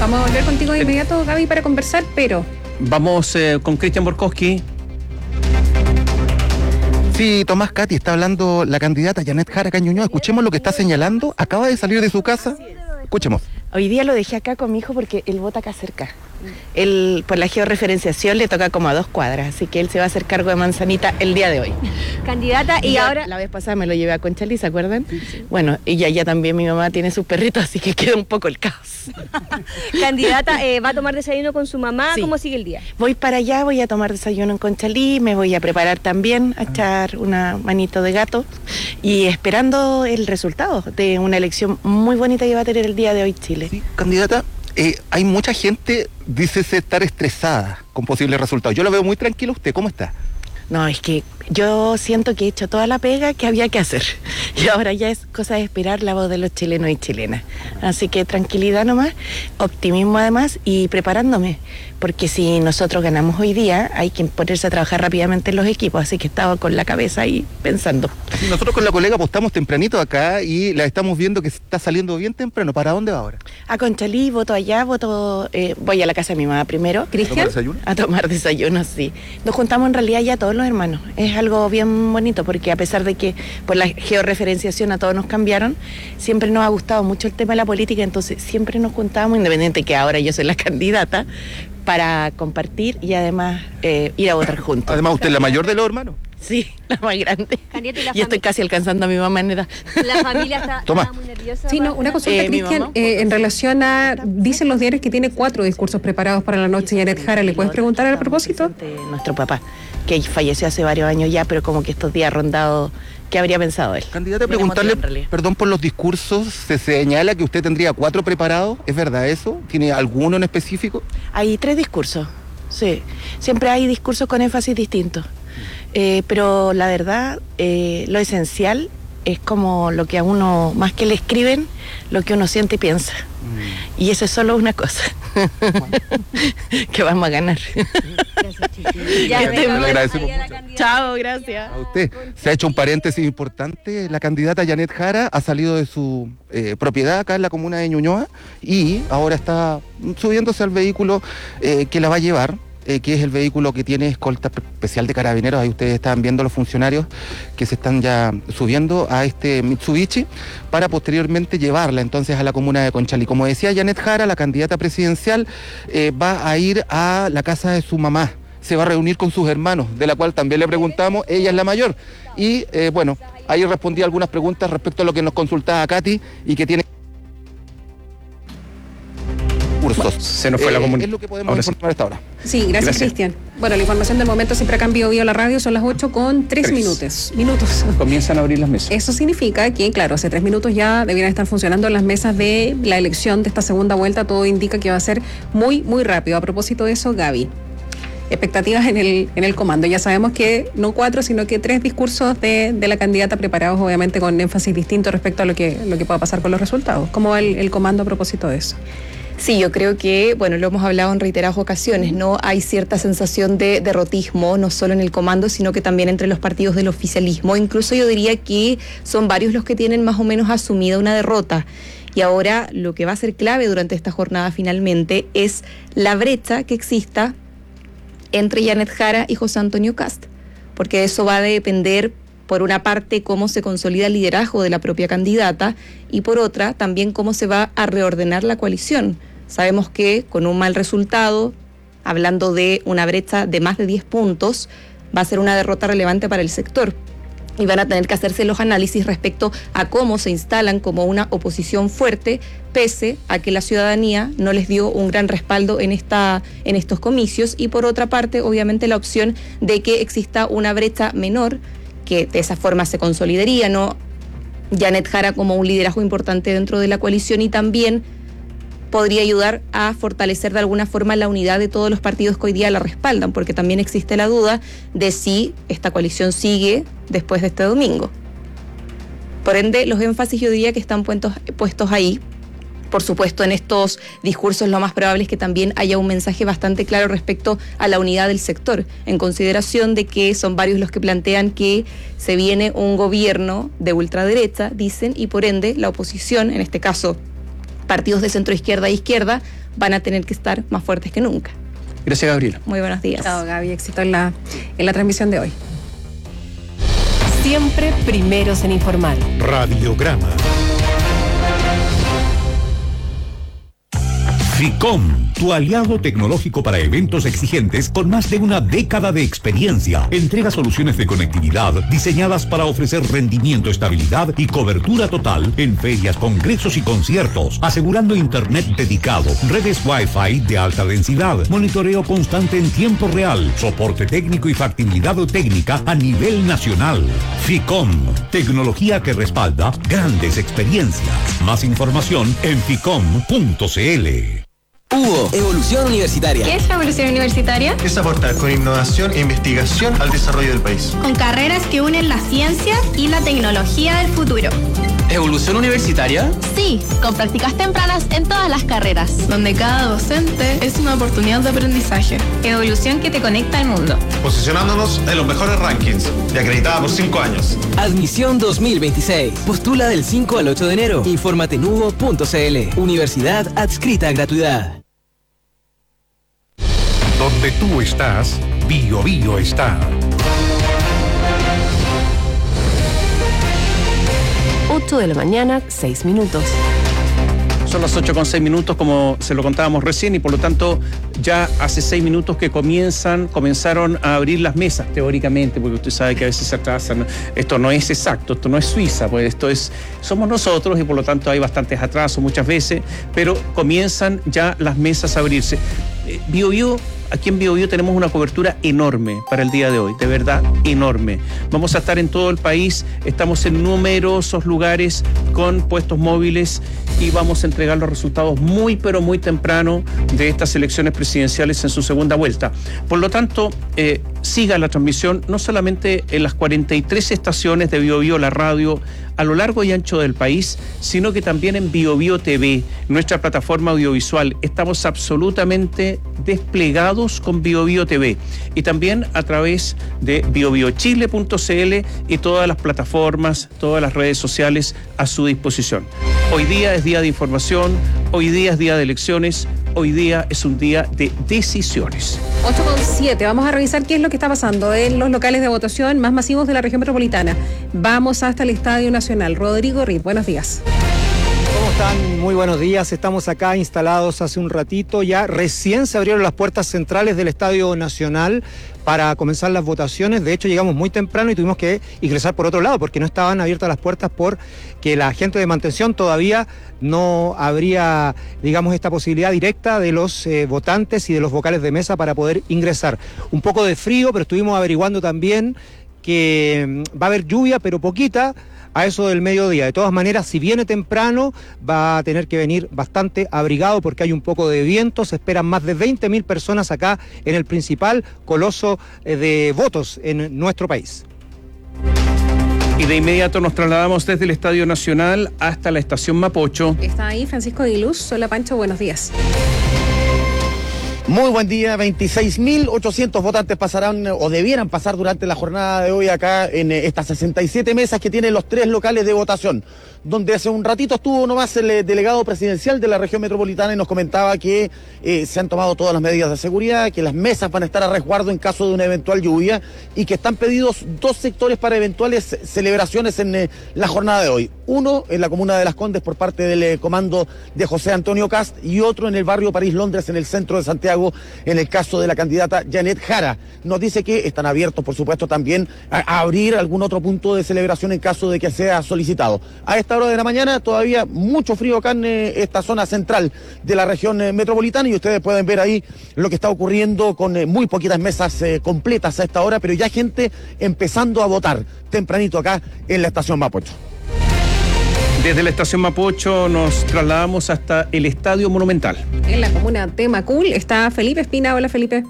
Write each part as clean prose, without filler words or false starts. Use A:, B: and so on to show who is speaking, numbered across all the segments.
A: Vamos a volver contigo de inmediato, Gaby, para conversar, pero...
B: Vamos con Cristian Borkowski.
C: Sí, Tomás, Katy, está hablando la candidata Janet Jara Ñuñoa. Escuchemos lo que está señalando. Acaba de salir de su casa. Escuchemos.
D: Hoy día lo dejé acá con mi hijo porque él vota acá cerca. Él, por la georreferenciación, le toca como a 2 cuadras, así que él se va a hacer cargo de Manzanita el día de hoy.
E: Candidata, y ahora...
D: La vez pasada me lo llevé a Conchalí, ¿se acuerdan? Sí. Bueno, y ya también mi mamá tiene sus perritos, así que queda un poco el caos.
E: Candidata, ¿va a tomar desayuno con su mamá?
D: Sí.
E: ¿Cómo sigue el día?
D: Voy para allá, voy a tomar desayuno en Conchalí, me voy a preparar también, a echar una manito de gato, y esperando el resultado de una elección muy bonita que va a tener el día de hoy Chile.
C: Sí, candidata, hay mucha gente, dice estar estresada con posibles resultados. Yo lo veo muy tranquilo. ¿Usted cómo está?
D: No, es que yo siento que he hecho toda la pega que había que hacer. Y ahora ya es cosa de esperar la voz de los chilenos y chilenas. Así que tranquilidad nomás, optimismo además y preparándome. Porque si nosotros ganamos hoy día, hay que ponerse a trabajar rápidamente en los equipos. Así que estaba con la cabeza ahí pensando.
C: Sí, nosotros con la colega apostamos tempranito acá y la estamos viendo que está saliendo bien temprano. ¿Para dónde va ahora?
D: A Conchalí, voto allá, voy a la casa de mi mamá primero.
C: ¿Cristian?
D: A tomar desayuno, sí. Nos juntamos en realidad ya todos los hermanos. Es algo bien bonito porque a pesar de que por la georreferenciación a todos nos cambiaron, siempre nos ha gustado mucho el tema de la política, entonces siempre nos juntábamos, independiente que ahora yo soy la candidata, para compartir y además ir a votar juntos.
C: Además, ¿usted es la mayor de los hermanos?
D: Sí, la más grande.
E: Candidata,
D: y estoy casi alcanzando a mi mamá en edad.
E: La familia está muy nerviosa.
A: Sí, no, una consulta, Cristian, en relación a... Dicen los diarios que tiene 4 discursos preparados para la noche Janet Jara. ¿Le puedes preguntar al propósito?
D: Nuestro papá, que falleció hace varios años ya, pero como que estos días ha rondado... ¿Qué habría pensado él?
C: Candidata, preguntarle, perdón por los discursos, se señala que usted tendría 4 preparados, ¿es verdad eso? ¿Tiene alguno en específico?
D: Hay 3 discursos, sí. Siempre hay discursos con énfasis distintos. Pero la verdad, lo esencial es como lo que a uno, más que le escriben, lo que uno siente y piensa. Y eso es solo una cosa. Que vamos a ganar.
E: Gracias, Chiqui.
C: Le agradecemos mucho.
D: Chao, gracias.
C: A usted. Se ha hecho un paréntesis importante. La candidata Janet Jara ha salido de su propiedad acá en la comuna de Ñuñoa y ahora está subiéndose al vehículo que la va a llevar. Que es el vehículo que tiene escolta especial de carabineros. Ahí ustedes están viendo los funcionarios que se están ya subiendo a este Mitsubishi para posteriormente llevarla entonces a la comuna de Conchalí. Como decía Janet Jara, la candidata presidencial va a ir a la casa de su mamá. Se va a reunir con sus hermanos, de la cual también le preguntamos, ella es la mayor. Y bueno, ahí respondí algunas preguntas respecto a lo que nos consultaba Katy y que tiene...
B: Se nos fue la comunicación.
C: Es lo que podemos informar a esta hora.
A: Sí, gracias. Cristian. Bueno, la información del momento siempre acá en Bio Bio la radio, son las 8:03 minutos.
B: Comienzan a abrir las mesas.
A: Eso significa que, claro, hace 3 minutos ya debieran estar funcionando las mesas de la elección de esta segunda vuelta. Todo indica que va a ser muy, muy rápido. A propósito de eso, Gaby, expectativas en el comando. Ya sabemos que no 4, sino que 3 discursos de la candidata preparados, obviamente con énfasis distinto respecto a lo que pueda pasar con los resultados. ¿Cómo va el comando a propósito de eso?
F: Sí, yo creo que, bueno, lo hemos hablado en reiteradas ocasiones, ¿no? Hay cierta sensación de derrotismo, no solo en el comando, sino que también entre los partidos del oficialismo. Incluso yo diría que son varios los que tienen más o menos asumida una derrota. Y ahora lo que va a ser clave durante esta jornada finalmente es la brecha que exista entre Janet Jara y José Antonio Kast, porque eso va a depender, por una parte, cómo se consolida el liderazgo de la propia candidata y por otra, también cómo se va a reordenar la coalición. Sabemos que con un mal resultado, hablando de una brecha de más de 10 puntos, va a ser una derrota relevante para el sector. Y van a tener que hacerse los análisis respecto a cómo se instalan como una oposición fuerte, pese a que la ciudadanía no les dio un gran respaldo en estos comicios. Y por otra parte, obviamente, la opción de que exista una brecha menor, que de esa forma se consolidaría, ¿no? Janet Jara como un liderazgo importante dentro de la coalición y también podría ayudar a fortalecer de alguna forma la unidad de todos los partidos que hoy día la respaldan, porque también existe la duda de si esta coalición sigue después de este domingo. Por ende, los énfasis yo diría que están puestos ahí. Por supuesto, en estos discursos lo más probable es que también haya un mensaje bastante claro respecto a la unidad del sector, en consideración de que son varios los que plantean que se viene un gobierno de ultraderecha, dicen, y por ende la oposición, en este caso partidos de centro izquierda e izquierda, van a tener que estar más fuertes que nunca.
B: Gracias, Gabriela.
F: Muy buenos días.
A: Chao, Gaby, éxito en la transmisión de hoy.
G: Siempre primeros en informar.
H: Radiograma. FICOM, tu aliado tecnológico para eventos exigentes con más de una década de experiencia. Entrega soluciones de conectividad diseñadas para ofrecer rendimiento, estabilidad y cobertura total en ferias, congresos y conciertos, asegurando internet dedicado, redes Wi-Fi de alta densidad, monitoreo constante en tiempo real, soporte técnico y factibilidad técnica a nivel nacional. FICOM, tecnología que respalda grandes experiencias. Más información en ficom.cl.
I: Hugo, Evolución Universitaria.
J: ¿Qué es la Evolución Universitaria?
K: Es aportar con innovación e investigación al desarrollo del país.
J: Con carreras que unen la ciencia y la tecnología del futuro.
I: ¿Evolución Universitaria?
J: Sí, con prácticas tempranas en todas las carreras.
L: Donde cada docente es una oportunidad de aprendizaje.
J: Evolución que te conecta al mundo.
K: Posicionándonos en los mejores rankings y acreditada por 5 años.
I: Admisión 2026. Postula del 5 al 8 de enero. Infórmate en hugo.cl. Universidad adscrita a gratuidad.
H: Donde tú estás, BioBio está.
G: 8 de la mañana, 6 minutos.
B: Son las 8:06, como se lo contábamos recién, y por lo tanto ya hace 6 minutos que comenzaron a abrir las mesas, teóricamente, porque usted sabe que a veces se atrasan. Esto no es exacto, esto no es Suiza, pues somos nosotros y por lo tanto hay bastantes atrasos muchas veces, pero comienzan ya las mesas a abrirse. BioBio, aquí en BioBio tenemos una cobertura enorme para el día de hoy, de verdad enorme. Vamos a estar en todo el país, estamos en numerosos lugares con puestos móviles y vamos a entregar los resultados muy pero muy temprano de estas elecciones presidenciales en su segunda vuelta. Por lo tanto, siga la transmisión no solamente en las 43 estaciones de BioBio, la radio, a lo largo y ancho del país, sino que también en BioBio TV, nuestra plataforma audiovisual. Estamos absolutamente desplegados con BioBio TV y también a través de biobiochile.cl y todas las plataformas, todas las redes sociales a su disposición. Hoy día es día de información, hoy día es día de elecciones, hoy día es un día de decisiones.
A: 8:07, vamos a revisar qué es lo que está pasando en los locales de votación más masivos de la región metropolitana. Vamos hasta el Estadio Nacional. Rodrigo Riz, buenos días.
M: ¿Cómo están? Muy buenos días. Estamos acá instalados hace un ratito. Ya recién se abrieron las puertas centrales del Estadio Nacional para comenzar las votaciones. De hecho, llegamos muy temprano y tuvimos que ingresar por otro lado porque no estaban abiertas las puertas porque la gente de mantención todavía no habría, digamos, esta posibilidad directa de los votantes y de los vocales de mesa para poder ingresar. Un poco de frío, pero estuvimos averiguando también que va a haber lluvia, pero poquita, a eso del mediodía. De todas maneras, si viene temprano, va a tener que venir bastante abrigado porque hay un poco de viento. Se esperan más de 20.000 personas acá en el principal coloso de votos en nuestro país.
B: Y de inmediato nos trasladamos desde el Estadio Nacional hasta la estación Mapocho.
A: Está ahí Francisco de Luz. Hola Pancho, buenos días.
N: Muy buen día, 26.800 votantes pasarán o debieran pasar durante la jornada de hoy acá en estas 67 mesas que tienen los 3 locales de votación, donde hace un ratito estuvo nomás el delegado presidencial de la región metropolitana y nos comentaba que se han tomado todas las medidas de seguridad, que las mesas van a estar a resguardo en caso de una eventual lluvia y que están pedidos 2 sectores para eventuales celebraciones en la jornada de hoy. Uno en la comuna de Las Condes por parte del comando de José Antonio Cast y otro en el barrio París-Londres en el centro de Santiago en el caso de la candidata Janet Jara. Nos dice que están abiertos, por supuesto, también a abrir algún otro punto de celebración en caso de que sea solicitado. A esta hora de la mañana todavía mucho frío acá en esta zona central de la región metropolitana y ustedes pueden ver ahí lo que está ocurriendo con muy poquitas mesas completas a esta hora, pero ya gente empezando a votar tempranito acá en la estación Mapocho.
B: Desde la estación Mapocho nos trasladamos hasta el Estadio Monumental.
A: En la comuna de Macul está Felipe Espina. Hola Felipe.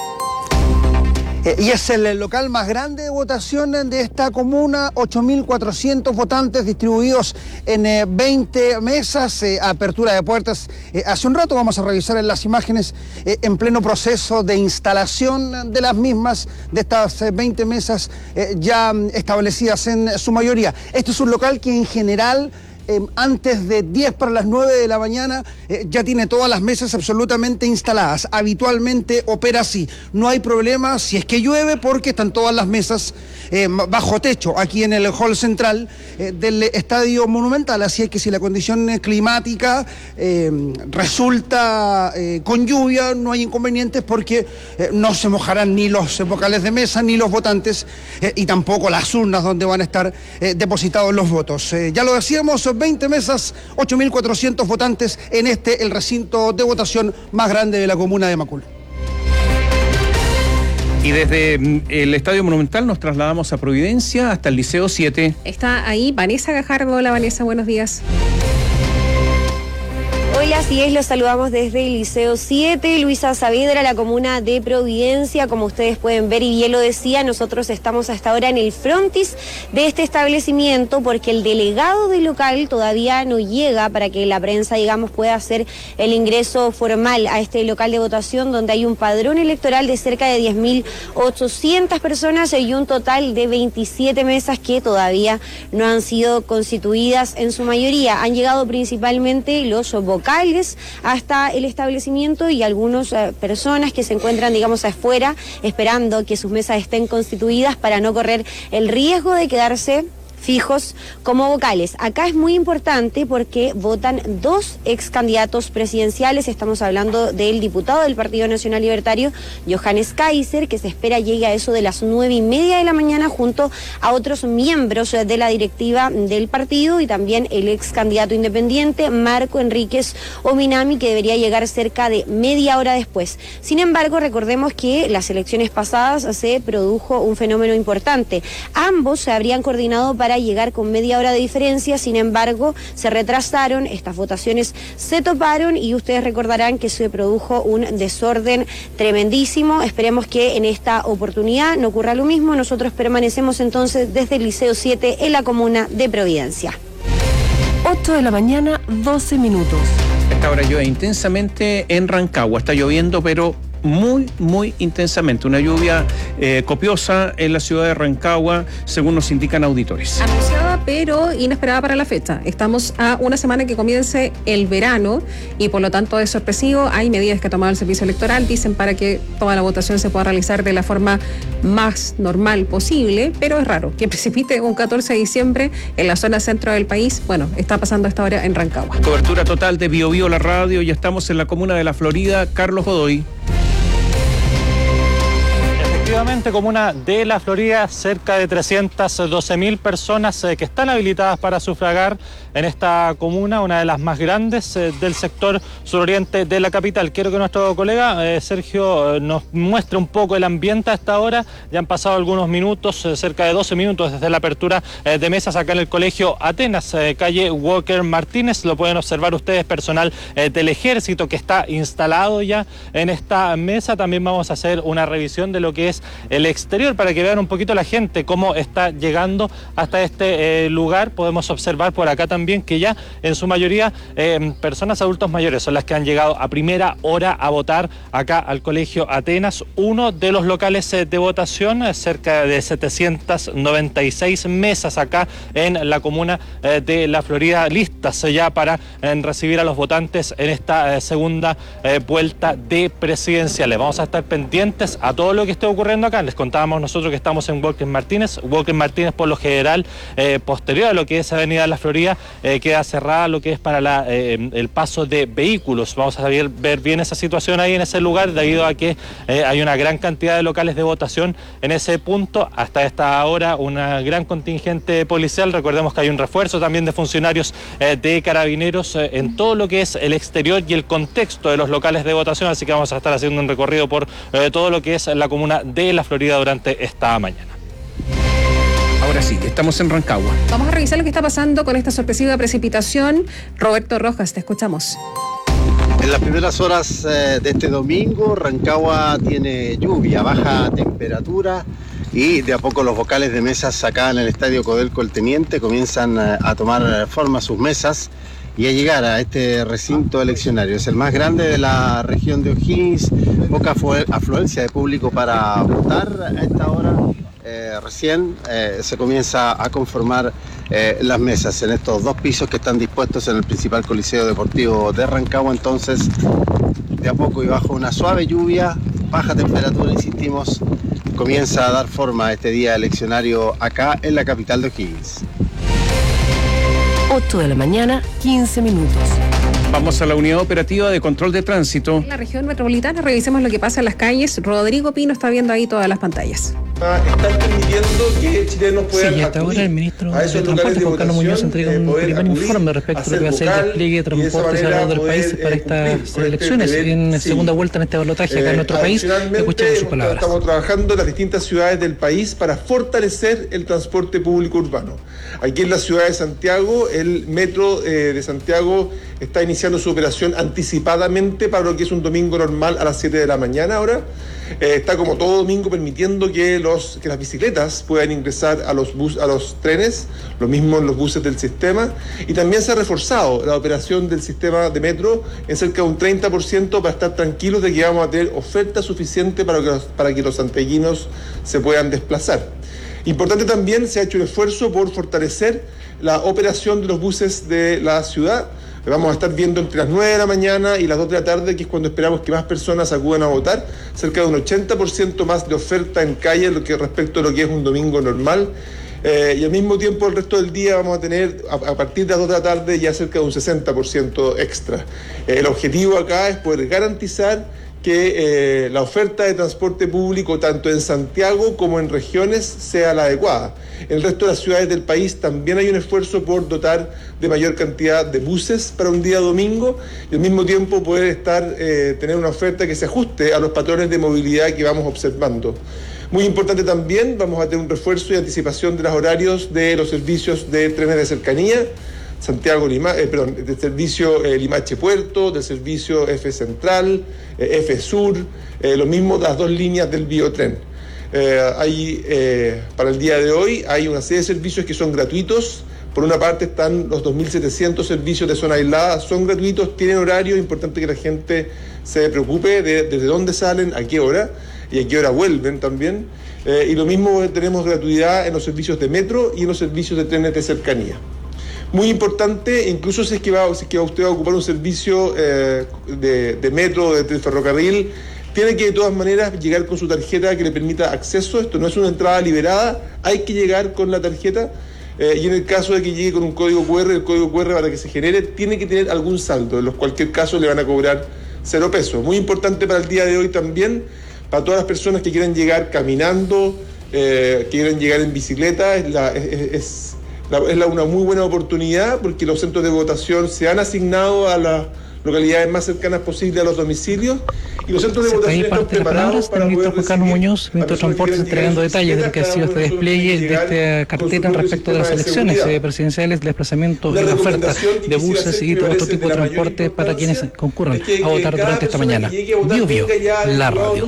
O: Y es el local más grande de votación de esta comuna, 8.400 votantes distribuidos en 20 mesas, apertura de puertas. Hace un rato vamos a revisar en las imágenes en pleno proceso de instalación de las mismas, de estas 20 mesas ya establecidas en su mayoría. Este es un local que en general antes de 10 para las 9 de la mañana ya tiene todas las mesas absolutamente instaladas. Habitualmente opera así. No hay problema si es que llueve porque están todas las mesas bajo techo aquí en el hall central del Estadio Monumental. Así es que si la condición climática resulta con lluvia, no hay inconvenientes porque no se mojarán ni los vocales de mesa ni los votantes y tampoco las urnas donde van a estar depositados los votos. Ya lo decíamos, 20 mesas, 8.400 votantes en el recinto de votación más grande de la comuna de Macul.
B: Y desde el Estadio Monumental nos trasladamos a Providencia hasta el Liceo 7.
A: Está ahí Vanessa Gajardo. Hola Vanessa, buenos días.
E: Hola, así es, los saludamos desde el Liceo 7, Luisa Saavedra, la comuna de Providencia. Como ustedes pueden ver, y bien lo decía, nosotros estamos hasta ahora en el frontis de este establecimiento porque el delegado del local todavía no llega para que la prensa, digamos, pueda hacer el ingreso formal a este local de votación donde hay un padrón electoral de cerca de 10.800 personas y un total de 27 mesas que todavía no han sido constituidas en su mayoría. Han llegado principalmente los vocales hasta el establecimiento y algunas personas que se encuentran, digamos, afuera esperando que sus mesas estén constituidas para no correr el riesgo de quedarse fijos como vocales. Acá es muy importante porque votan 2 ex candidatos presidenciales. Estamos hablando del diputado del Partido Nacional Libertario, Johannes Kaiser, que se espera llegue a eso de las 9:30 de la mañana junto a otros miembros de la directiva del partido y también el ex candidato independiente, Marco Enríquez Ominami, que debería llegar cerca de media hora después. Sin embargo, recordemos que las elecciones pasadas se produjo un fenómeno importante. Ambos se habrían coordinado para llegar con media hora de diferencia, sin embargo se retrasaron, estas votaciones se toparon y ustedes recordarán que se produjo un desorden tremendísimo. Esperemos que en esta oportunidad no ocurra lo mismo. Nosotros permanecemos entonces desde el Liceo 7 en la comuna de Providencia.
G: 8 de la mañana, 12 minutos.
B: Esta hora llueve intensamente en Rancagua, está lloviendo pero muy intensamente, una lluvia copiosa en la ciudad de Rancagua, según nos indican auditores.
A: Anunciada pero inesperada para la fecha. Estamos a una semana que comience el verano y por lo tanto es sorpresivo. Hay medidas que ha tomado el servicio electoral, dicen, para que toda la votación se pueda realizar de la forma más normal posible, pero es raro que precipite un 14 de diciembre en la zona centro del país. Bueno, está pasando esta hora en Rancagua.
B: Cobertura total de Bio Bio, la radio, y estamos en la comuna de La Florida. Carlos Godoy.
P: Efectivamente, comuna de La Florida, cerca de 312.000 personas que están habilitadas para sufragar en esta comuna, una de las más grandes del sector suroriente de la capital. Quiero que nuestro colega Sergio nos muestre un poco el ambiente a esta hora. Ya han pasado algunos minutos, cerca de 12 minutos desde la apertura de mesas acá en el Colegio Atenas, calle Walker Martínez. Lo pueden observar ustedes, personal del ejército que está instalado ya en esta mesa. También vamos a hacer una revisión de lo que es el exterior para que vean un poquito la gente cómo está llegando hasta este lugar. Podemos observar por acá también que ya en su mayoría personas adultos mayores son las que han llegado a primera hora a votar acá al Colegio Atenas, uno de los locales de votación, cerca de 796 mesas acá en la comuna de La Florida, listas ya para recibir a los votantes en esta segunda vuelta de presidenciales. Vamos a estar pendientes a todo lo que esté ocurriendo acá. Les contábamos nosotros que estamos en Walker Martínez. Walker Martínez, por lo general, posterior a lo que es Avenida La Florida, queda cerrada lo que es para el paso de vehículos. Vamos a ver bien esa situación ahí en ese lugar, debido a que hay una gran cantidad de locales de votación en ese punto. Hasta esta hora, una gran contingente policial. Recordemos que hay un refuerzo también de funcionarios de carabineros en todo lo que es el exterior y el contexto de los locales de votación, así que vamos a estar haciendo un recorrido por todo lo que es la comuna de La Florida durante esta mañana.
B: Ahora sí, estamos en Rancagua.
A: Vamos a revisar lo que está pasando con esta sorpresiva precipitación. Roberto Rojas, te escuchamos.
Q: En las primeras horas de este domingo, Rancagua tiene lluvia, baja temperatura y de a poco los vocales de mesas acá en el Estadio Codelco El Teniente comienzan a tomar forma sus mesas y a llegar a este recinto eleccionario. Es el más grande de la región de O'Higgins, poca afluencia de público para votar a esta hora. Recién se comienza a conformar las mesas en estos 2 pisos que están dispuestos en el principal Coliseo Deportivo de Rancagua. Entonces, de a poco y bajo una suave lluvia, baja temperatura, insistimos, comienza a dar forma a este día eleccionario acá en la capital de O'Higgins.
G: 8 de la mañana, 15 minutos.
B: Vamos a la unidad operativa de control de tránsito.
A: En la región metropolitana revisemos lo que pasa en las calles. Rodrigo Pino está viendo ahí todas las pantallas.
R: Están permitiendo que chilenos puedan
S: hasta ahora el ministro de Transporte, Juan Carlos Muñoz, entrega un primer informe respecto a lo que va a ser el despliegue de transportes alrededor del país para estas elecciones en segunda vuelta en este balotaje acá en nuestro país. Escuchemos sus palabras.
R: Estamos trabajando en las distintas ciudades del país para fortalecer el transporte público urbano. Aquí en la ciudad de Santiago, el metro de Santiago está iniciando su operación anticipadamente para lo que es un domingo normal a las 7 de la mañana ahora. Está como todo domingo permitiendo que las bicicletas puedan ingresar a los trenes, lo mismo en los buses del sistema, y también se ha reforzado la operación del sistema de metro en cerca de un 30% para estar tranquilos de que vamos a tener oferta suficiente para que los santiaguinos se puedan desplazar. Importante también, se ha hecho un esfuerzo por fortalecer la operación de los buses de la ciudad. Vamos a estar viendo entre las 9 de la mañana y las 2 de la tarde, que es cuando esperamos que más personas acudan a votar, cerca de un 80% más de oferta en calle respecto a lo que es un domingo normal. Y al mismo tiempo el resto del día vamos a tener, a partir de las 2 de la tarde, ya cerca de un 60% extra. El objetivo acá es poder garantizar que la oferta de transporte público, tanto en Santiago como en regiones, sea la adecuada. En el resto de las ciudades del país también hay un esfuerzo por dotar de mayor cantidad de buses para un día domingo y al mismo tiempo poder tener una oferta que se ajuste a los patrones de movilidad que vamos observando. Muy importante también, vamos a tener un refuerzo y anticipación de los horarios de los servicios de trenes de cercanía, del servicio Limache Puerto, del servicio F Central, F Sur, lo mismo las 2 líneas del biotren. Para el día de hoy hay una serie de servicios que son gratuitos. Por una parte están los 2.700 servicios de zona aislada, son gratuitos, tienen horario, es importante que la gente se preocupe desde dónde salen, a qué hora y a qué hora vuelven también. Y lo mismo tenemos gratuidad en los servicios de metro y en los servicios de trenes de cercanía. Muy importante, incluso si es que usted va a ocupar un servicio de metro o de ferrocarril, tiene que de todas maneras llegar con su tarjeta que le permita acceso. Esto no es una entrada liberada, hay que llegar con la tarjeta. Y en el caso de que llegue con un código QR, el código QR para que se genere tiene que tener algún saldo, en cualquier caso le van a cobrar 0 pesos. Muy importante para el día de hoy también, para todas las personas que quieran llegar caminando, que quieran llegar en bicicleta, es una muy buena oportunidad porque los centros de votación se han asignado a las localidades más cercanas posibles a los domicilios y los centros de votación están preparados para poder
S: Juan Carlos Muñoz, ministro de Transporte, entregando detalles de lo que ha sido este despliegue de esta cartera respecto de las elecciones presidenciales, el desplazamiento y la oferta de buses y otro tipo de transporte para quienes concurran a votar durante esta mañana. Bio, la radio.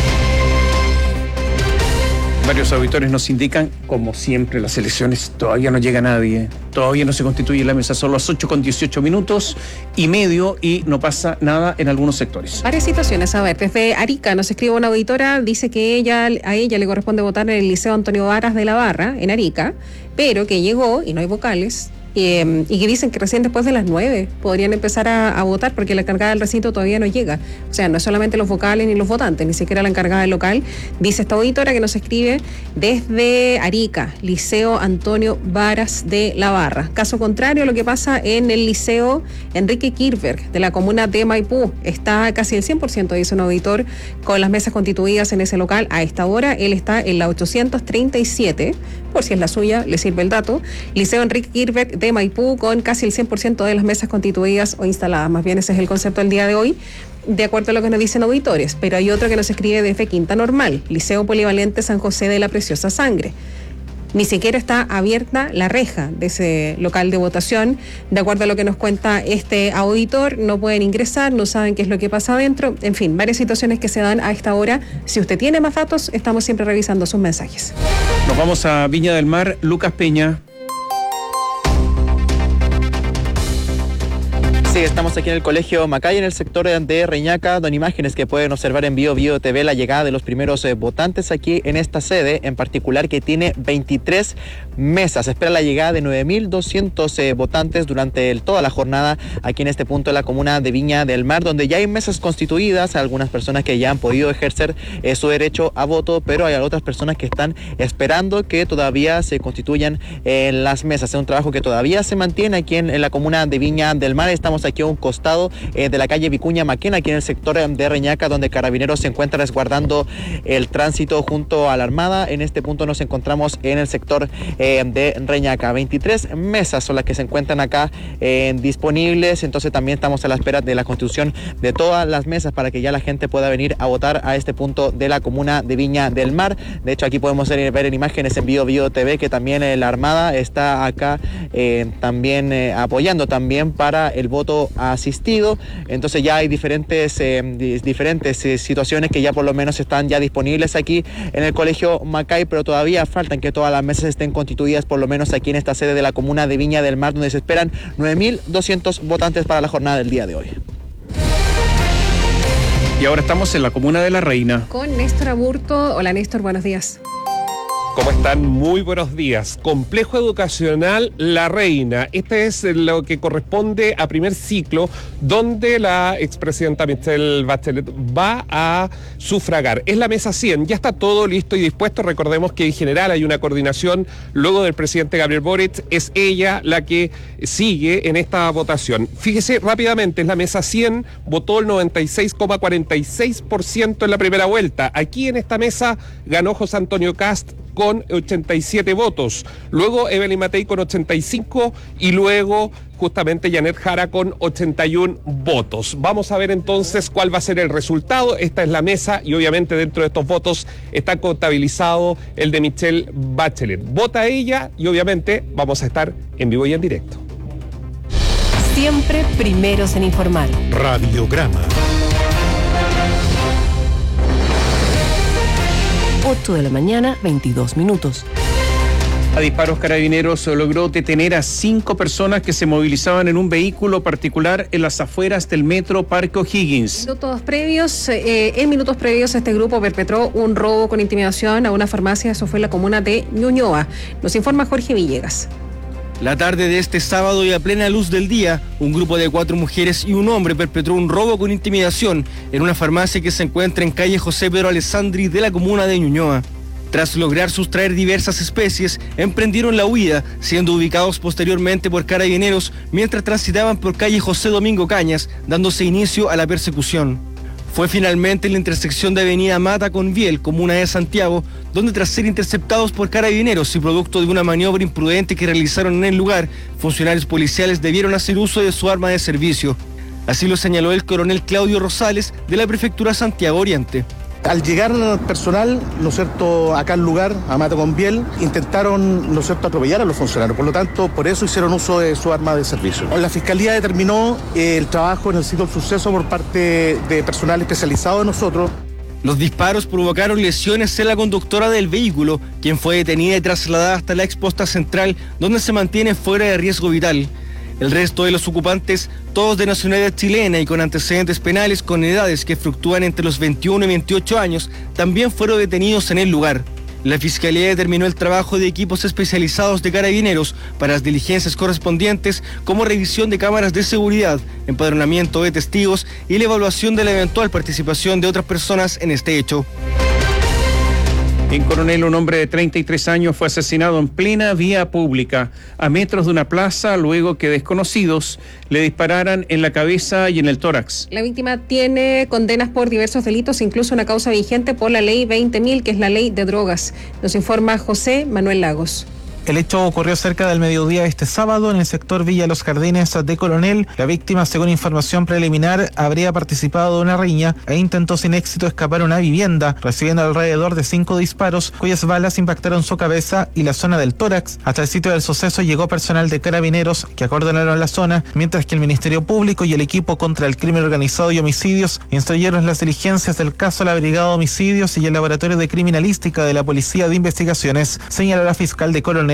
B: Varios auditores nos indican, como siempre, las elecciones todavía no llega nadie, todavía no se constituye la mesa, son las 8:18 y medio y no pasa nada en algunos sectores.
A: Varias situaciones, a ver, desde Arica nos escribe una auditora, dice que a ella le corresponde votar en el Liceo Antonio Varas de la Barra, en Arica, pero que llegó y no hay vocales. Y que dicen que recién después de las 9 podrían empezar a votar porque la encargada del recinto todavía no llega. O sea, no es solamente los vocales ni los votantes, ni siquiera la encargada del local. Dice esta auditora que nos escribe desde Arica, Liceo Antonio Varas de la Barra. Caso contrario, lo que pasa en el Liceo Enrique Kirchberg de la comuna de Maipú. Está casi el 100%, dice un auditor, con las mesas constituidas en ese local. A esta hora él está en la 837, por si es la suya, le sirve el dato. Liceo Enrique Kirchberg de Maipú con casi el 100% de las mesas constituidas o instaladas. Más bien ese es el concepto del día de hoy, de acuerdo a lo que nos dicen auditores. Pero hay otro que nos escribe desde Quinta Normal, Liceo Polivalente San José de la Preciosa Sangre. Ni siquiera está abierta la reja de ese local de votación. De acuerdo a lo que nos cuenta este auditor, no pueden ingresar, no saben qué es lo que pasa adentro. En fin, varias situaciones que se dan a esta hora. Si usted tiene más datos, estamos siempre revisando sus mensajes.
B: Nos vamos a Viña del Mar, Lucas Peña.
T: Sí, estamos aquí en el Colegio Macay, en el sector de Reñaca, con imágenes que pueden observar en Bio TV la llegada de los primeros votantes aquí en esta sede, en particular que tiene 23 mesas. Se espera la llegada de 9.200 votantes durante toda la jornada aquí en este punto de la comuna de Viña del Mar, donde ya hay mesas constituidas, algunas personas que ya han podido ejercer su derecho a voto, pero hay otras personas que están esperando que todavía se constituyan las mesas. Es un trabajo que todavía se mantiene aquí en la comuna de Viña del Mar. Estamos aquí a un costado de la calle Vicuña Maquena, aquí en el sector de Reñaca, donde Carabineros se encuentra resguardando el tránsito junto a la Armada. En este punto nos encontramos en el sector de Reñaca. 23 mesas son las que se encuentran acá disponibles, entonces también estamos a la espera de la constitución de todas las mesas para que ya la gente pueda venir a votar a este punto de la comuna de Viña del Mar. De hecho, aquí podemos ver en imágenes en Bio TV que también la Armada está acá también apoyando también para el voto asistido. Entonces ya hay diferentes situaciones que ya por lo menos están ya disponibles aquí en el Colegio Macay, pero todavía faltan que todas las mesas estén constituidas, por lo menos aquí en esta sede de la comuna de Viña del Mar, donde se esperan 9.200 votantes para la jornada del día de hoy.
B: Y ahora estamos en la comuna de La Reina.
A: Con Néstor Aburto. Hola Néstor, buenos días.
U: ¿Cómo están? Muy buenos días. Complejo Educacional La Reina. Este es lo que corresponde a primer ciclo, donde la expresidenta Michelle Bachelet va a sufragar. Es la mesa 100, ya está todo listo y dispuesto. Recordemos que en general hay una coordinación luego del presidente Gabriel Boric. Es ella la que sigue en esta votación. Fíjese rápidamente, es la mesa 100, votó el 96,46% en la primera vuelta. Aquí en esta mesa ganó José Antonio Kast con 87 votos, luego Evelyn Matei con 85 y luego justamente Janet Jara con 81 votos. Vamos a ver entonces cuál va a ser el resultado. Esta es la mesa y obviamente dentro de estos votos está contabilizado el de Michelle Bachelet. Vota ella y obviamente vamos a estar en vivo y en directo.
G: Siempre primeros en informar.
H: Radiograma.
G: 8 de la mañana, 22 minutos.
B: A disparos, Carabineros logró detener a 5 personas que se movilizaban en un vehículo particular en las afueras del metro Parque O'Higgins.
A: En minutos previos este grupo perpetró un robo con intimidación a una farmacia, eso fue en la comuna de Ñuñoa. Nos informa Jorge Villegas.
V: La tarde de este sábado y a plena luz del día, un grupo de 4 mujeres y un hombre perpetró un robo con intimidación en una farmacia que se encuentra en calle José Pedro Alessandri de la comuna de Ñuñoa. Tras lograr sustraer diversas especies, emprendieron la huida, siendo ubicados posteriormente por Carabineros mientras transitaban por calle José Domingo Cañas, dándose inicio a la persecución. Fue finalmente en la intersección de avenida Mata con Viel, comuna de Santiago, donde tras ser interceptados por Carabineros y producto de una maniobra imprudente que realizaron en el lugar, funcionarios policiales debieron hacer uso de su arma de servicio. Así lo señaló el coronel Claudio Rosales de la Prefectura Santiago Oriente.
N: Al llegar personal, ¿no es cierto?, acá al lugar, a Mata con Biel, intentaron, ¿no es cierto?, atropellar a los funcionarios. Por lo tanto, por eso hicieron uso de su arma de servicio. La Fiscalía determinó el trabajo en el sitio del suceso por parte de personal especializado de nosotros.
V: Los disparos provocaron lesiones en la conductora del vehículo, quien fue detenida y trasladada hasta la exposta central, donde se mantiene fuera de riesgo vital. El resto de los ocupantes, todos de nacionalidad chilena y con antecedentes penales con edades que fluctúan entre los 21 y 28 años, también fueron detenidos en el lugar. La Fiscalía determinó el trabajo de equipos especializados de Carabineros para las diligencias correspondientes, como revisión de cámaras de seguridad, empadronamiento de testigos y la evaluación de la eventual participación de otras personas en este hecho.
B: En Coronel, un hombre de 33 años fue asesinado en plena vía pública, a metros de una plaza, luego que desconocidos le dispararan en la cabeza y en el tórax.
A: La víctima tiene condenas por diversos delitos, incluso una causa vigente por la ley 20.000, que es la ley de drogas. Nos informa José Manuel Lagos.
W: El hecho ocurrió cerca del mediodía este sábado en el sector Villa Los Jardines de Coronel. La víctima, según información preliminar, habría participado de una riña e intentó sin éxito escapar a una vivienda, recibiendo alrededor de 5 disparos, cuyas balas impactaron su cabeza y la zona del tórax. Hasta el sitio del suceso llegó personal de Carabineros que acordonaron la zona, mientras que el Ministerio Público y el equipo contra el crimen organizado y homicidios instruyeron las diligencias del caso a la Brigada de Homicidios y el Laboratorio de Criminalística de la Policía de Investigaciones, señaló la fiscal de Coronel,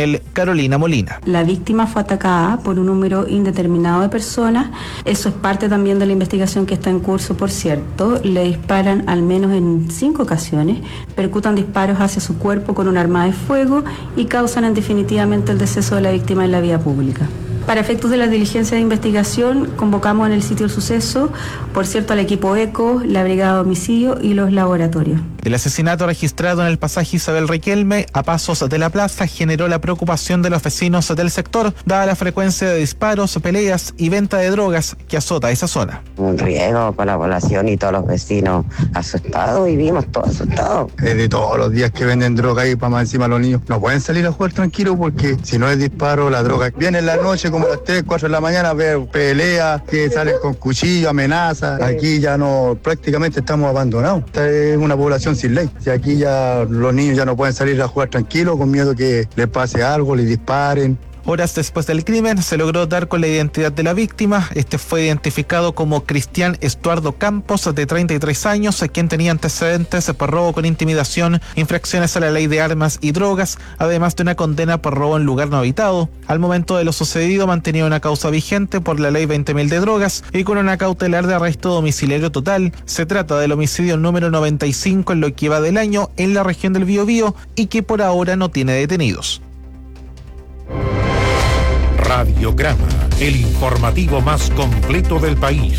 W: Coronel Carolina Molina.
C: La víctima fue atacada por un número indeterminado de personas. Eso es parte también de la investigación que está en curso, por cierto. Le disparan al menos en 5 ocasiones, percutan disparos hacia su cuerpo con un arma de fuego y causan definitivamente el deceso de la víctima en la vía pública. Para efectos de la diligencia de investigación, convocamos en el sitio del suceso, por cierto, al equipo ECO, la Brigada de Homicidio y los laboratorios.
W: El asesinato registrado en el pasaje Isabel Riquelme, a pasos de la plaza, generó la preocupación de los vecinos del sector, dada la frecuencia de disparos, peleas y venta de drogas que azota esa zona.
D: Un riesgo para la población y todos los vecinos asustados, vivimos todos asustados.
F: De todos los días que venden droga y para más encima los niños no pueden salir a jugar tranquilos porque si no es disparo, la droga viene en la noche como a las 3, 4 de la mañana, veo peleas que salen con cuchillo, amenazas. Aquí ya no, prácticamente estamos abandonados. Esta es una población sin ley. Si aquí ya los niños ya no pueden salir a jugar tranquilos con miedo que les pase algo, les disparen.
W: Horas después del crimen se logró dar con la identidad de la víctima. Este fue identificado como Cristian Estuardo Campos, de 33 años, quien tenía antecedentes por robo con intimidación, infracciones a la ley de armas y drogas, además de una condena por robo en lugar no habitado. Al momento de lo sucedido mantenía una causa vigente por la ley 20.000 de drogas y con una cautelar de arresto domiciliario total. Se trata del homicidio número 95 en lo que va del año en la región del Biobío y que por ahora no tiene detenidos.
H: Radiograma, el informativo más completo del país.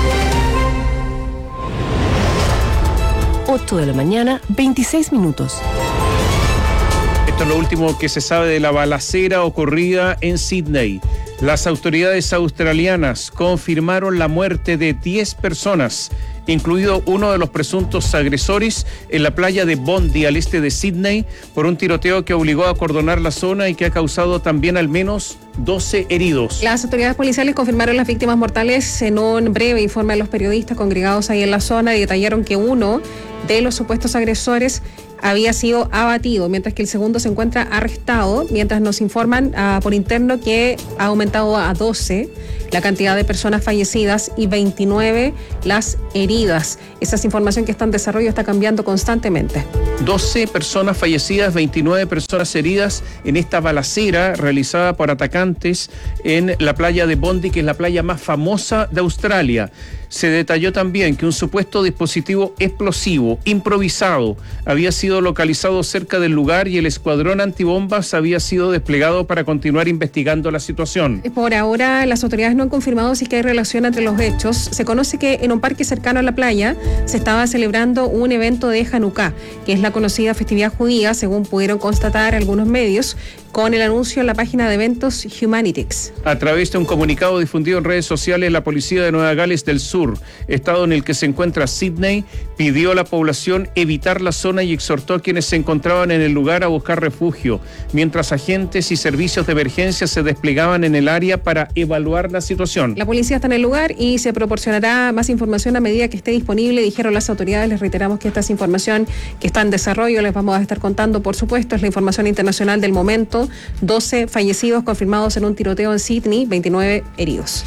G: 8 de la mañana, 26 minutos.
B: Esto es lo último que se sabe de la balacera ocurrida en Sydney. Las autoridades australianas confirmaron la muerte de 10 personas, incluido uno de los presuntos agresores, en la playa de Bondi, al este de Sydney, por un tiroteo que obligó a acordonar la zona y que ha causado también al menos 12 heridos.
A: Las autoridades policiales confirmaron las víctimas mortales en un breve informe a los periodistas congregados ahí en la zona y detallaron que uno de los supuestos agresores había sido abatido, mientras que el segundo se encuentra arrestado, mientras nos informan por interno que ha aumentado a 12 la cantidad de personas fallecidas y 29 las heridas. Esa es información que está en desarrollo, está cambiando constantemente.
B: 12 personas fallecidas, 29 personas heridas en esta balacera realizada por atacantes en la playa de Bondi, que es la playa más famosa de Australia. Se detalló también que un supuesto dispositivo explosivo improvisado había sido localizado cerca del lugar y el escuadrón antibombas había sido desplegado para continuar investigando la situación.
A: Por ahora, las autoridades no han confirmado si es que hay relación entre los hechos. Se conoce que en un parque cercano a la playa se estaba celebrando un evento de Hanukkah, que es la conocida festividad judía, según pudieron constatar algunos medios, con el anuncio en la página de eventos Humanitics.
B: A través de un comunicado difundido en redes sociales, la policía de Nueva Gales del Sur, estado en el que se encuentra Sydney, pidió a la población evitar la zona y exhortó a quienes se encontraban en el lugar a buscar refugio, mientras agentes y servicios de emergencia se desplegaban en el área para evaluar la situación.
A: La policía está en el lugar y se proporcionará más información a medida que esté disponible, dijeron las autoridades. Les reiteramos que esta es información que está en desarrollo, les vamos a estar contando, por supuesto, es la información internacional del momento. 12 fallecidos confirmados en un tiroteo en Sydney, 29 heridos.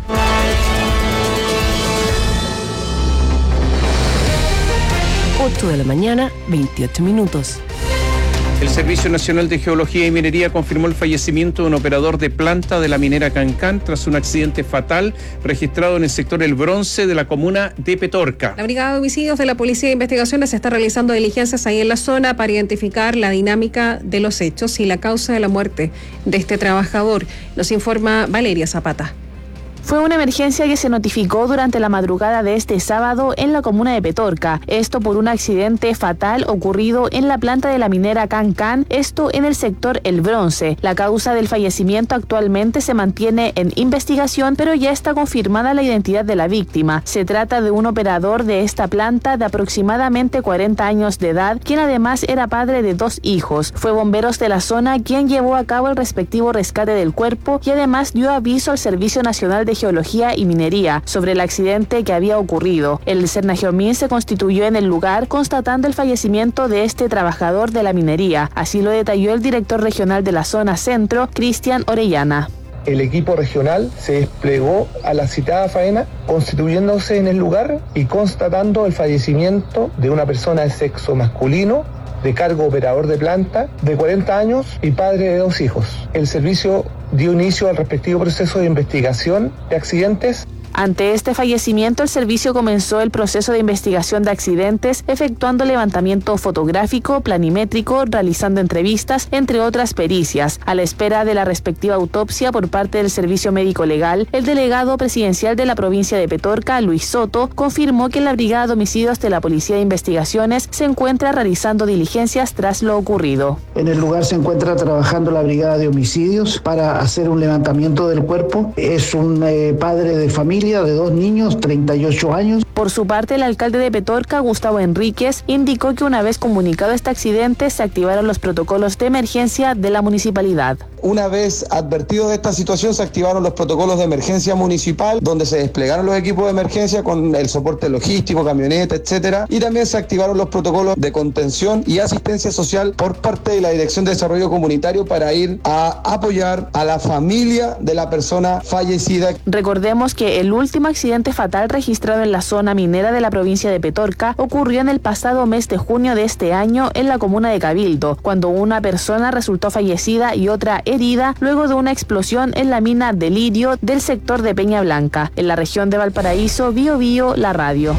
G: De la mañana, 28 minutos.
B: El Servicio Nacional de Geología y Minería confirmó el fallecimiento de un operador de planta de la minera Cancán tras un accidente fatal registrado en el sector El Bronce de la comuna de Petorca.
A: La Brigada de Homicidios de la Policía de Investigaciones está realizando diligencias ahí en la zona para identificar la dinámica de los hechos y la causa de la muerte de este trabajador. Nos informa Valeria Zapata.
X: Fue una emergencia que se notificó durante la madrugada de este sábado en la comuna de Petorca. Esto por un accidente fatal ocurrido en la planta de la minera Cancán, esto en el sector El Bronce. La causa del fallecimiento actualmente se mantiene en investigación, pero ya está confirmada la identidad de la víctima. Se trata de un operador de esta planta de aproximadamente 40 años de edad, quien además era padre de 2 hijos. Fue bomberos de la zona quien llevó a cabo el respectivo rescate del cuerpo y además dio aviso al Servicio Nacional de Geología y Minería sobre el accidente que había ocurrido. El Cernageomin se constituyó en el lugar constatando el fallecimiento de este trabajador de la minería. Así lo detalló el director regional de la zona centro, Cristian Orellana.
Y: El equipo regional se desplegó a la citada faena, constituyéndose en el lugar y constatando el fallecimiento de una persona de sexo masculino de cargo operador de planta, de 40 años y padre de 2 hijos. El servicio dio inicio al respectivo proceso de investigación de accidentes.
X: Ante este fallecimiento, el servicio comenzó el proceso de investigación de accidentes, efectuando levantamiento fotográfico, planimétrico, realizando entrevistas, entre otras pericias. A la espera de la respectiva autopsia por parte del Servicio Médico Legal, el delegado presidencial de la provincia de Petorca, Luis Soto, confirmó que la Brigada de Homicidios de la Policía de Investigaciones se encuentra realizando diligencias tras lo ocurrido.
I: En el lugar se encuentra trabajando la Brigada de Homicidios para hacer un levantamiento del cuerpo. Es un padre de familia de 2 niños, 38 años.
X: Por su parte, el alcalde de Petorca, Gustavo Enríquez, indicó que una vez comunicado este accidente, se activaron los protocolos de emergencia de la municipalidad.
J: Una vez advertido de esta situación, se activaron los protocolos de emergencia municipal, donde se desplegaron los equipos de emergencia con el soporte logístico, camioneta, etcétera, y también se activaron los protocolos de contención y asistencia social por parte de la Dirección de Desarrollo Comunitario para ir a apoyar a la familia de la persona fallecida.
X: Recordemos que el último accidente fatal registrado en la zona minera de la provincia de Petorca ocurrió en el pasado mes de junio de este año en la comuna de Cabildo, cuando una persona resultó fallecida y otra herida luego de una explosión en la mina de Lirio del sector de Peña Blanca, en la región de Valparaíso. Biobío, la radio.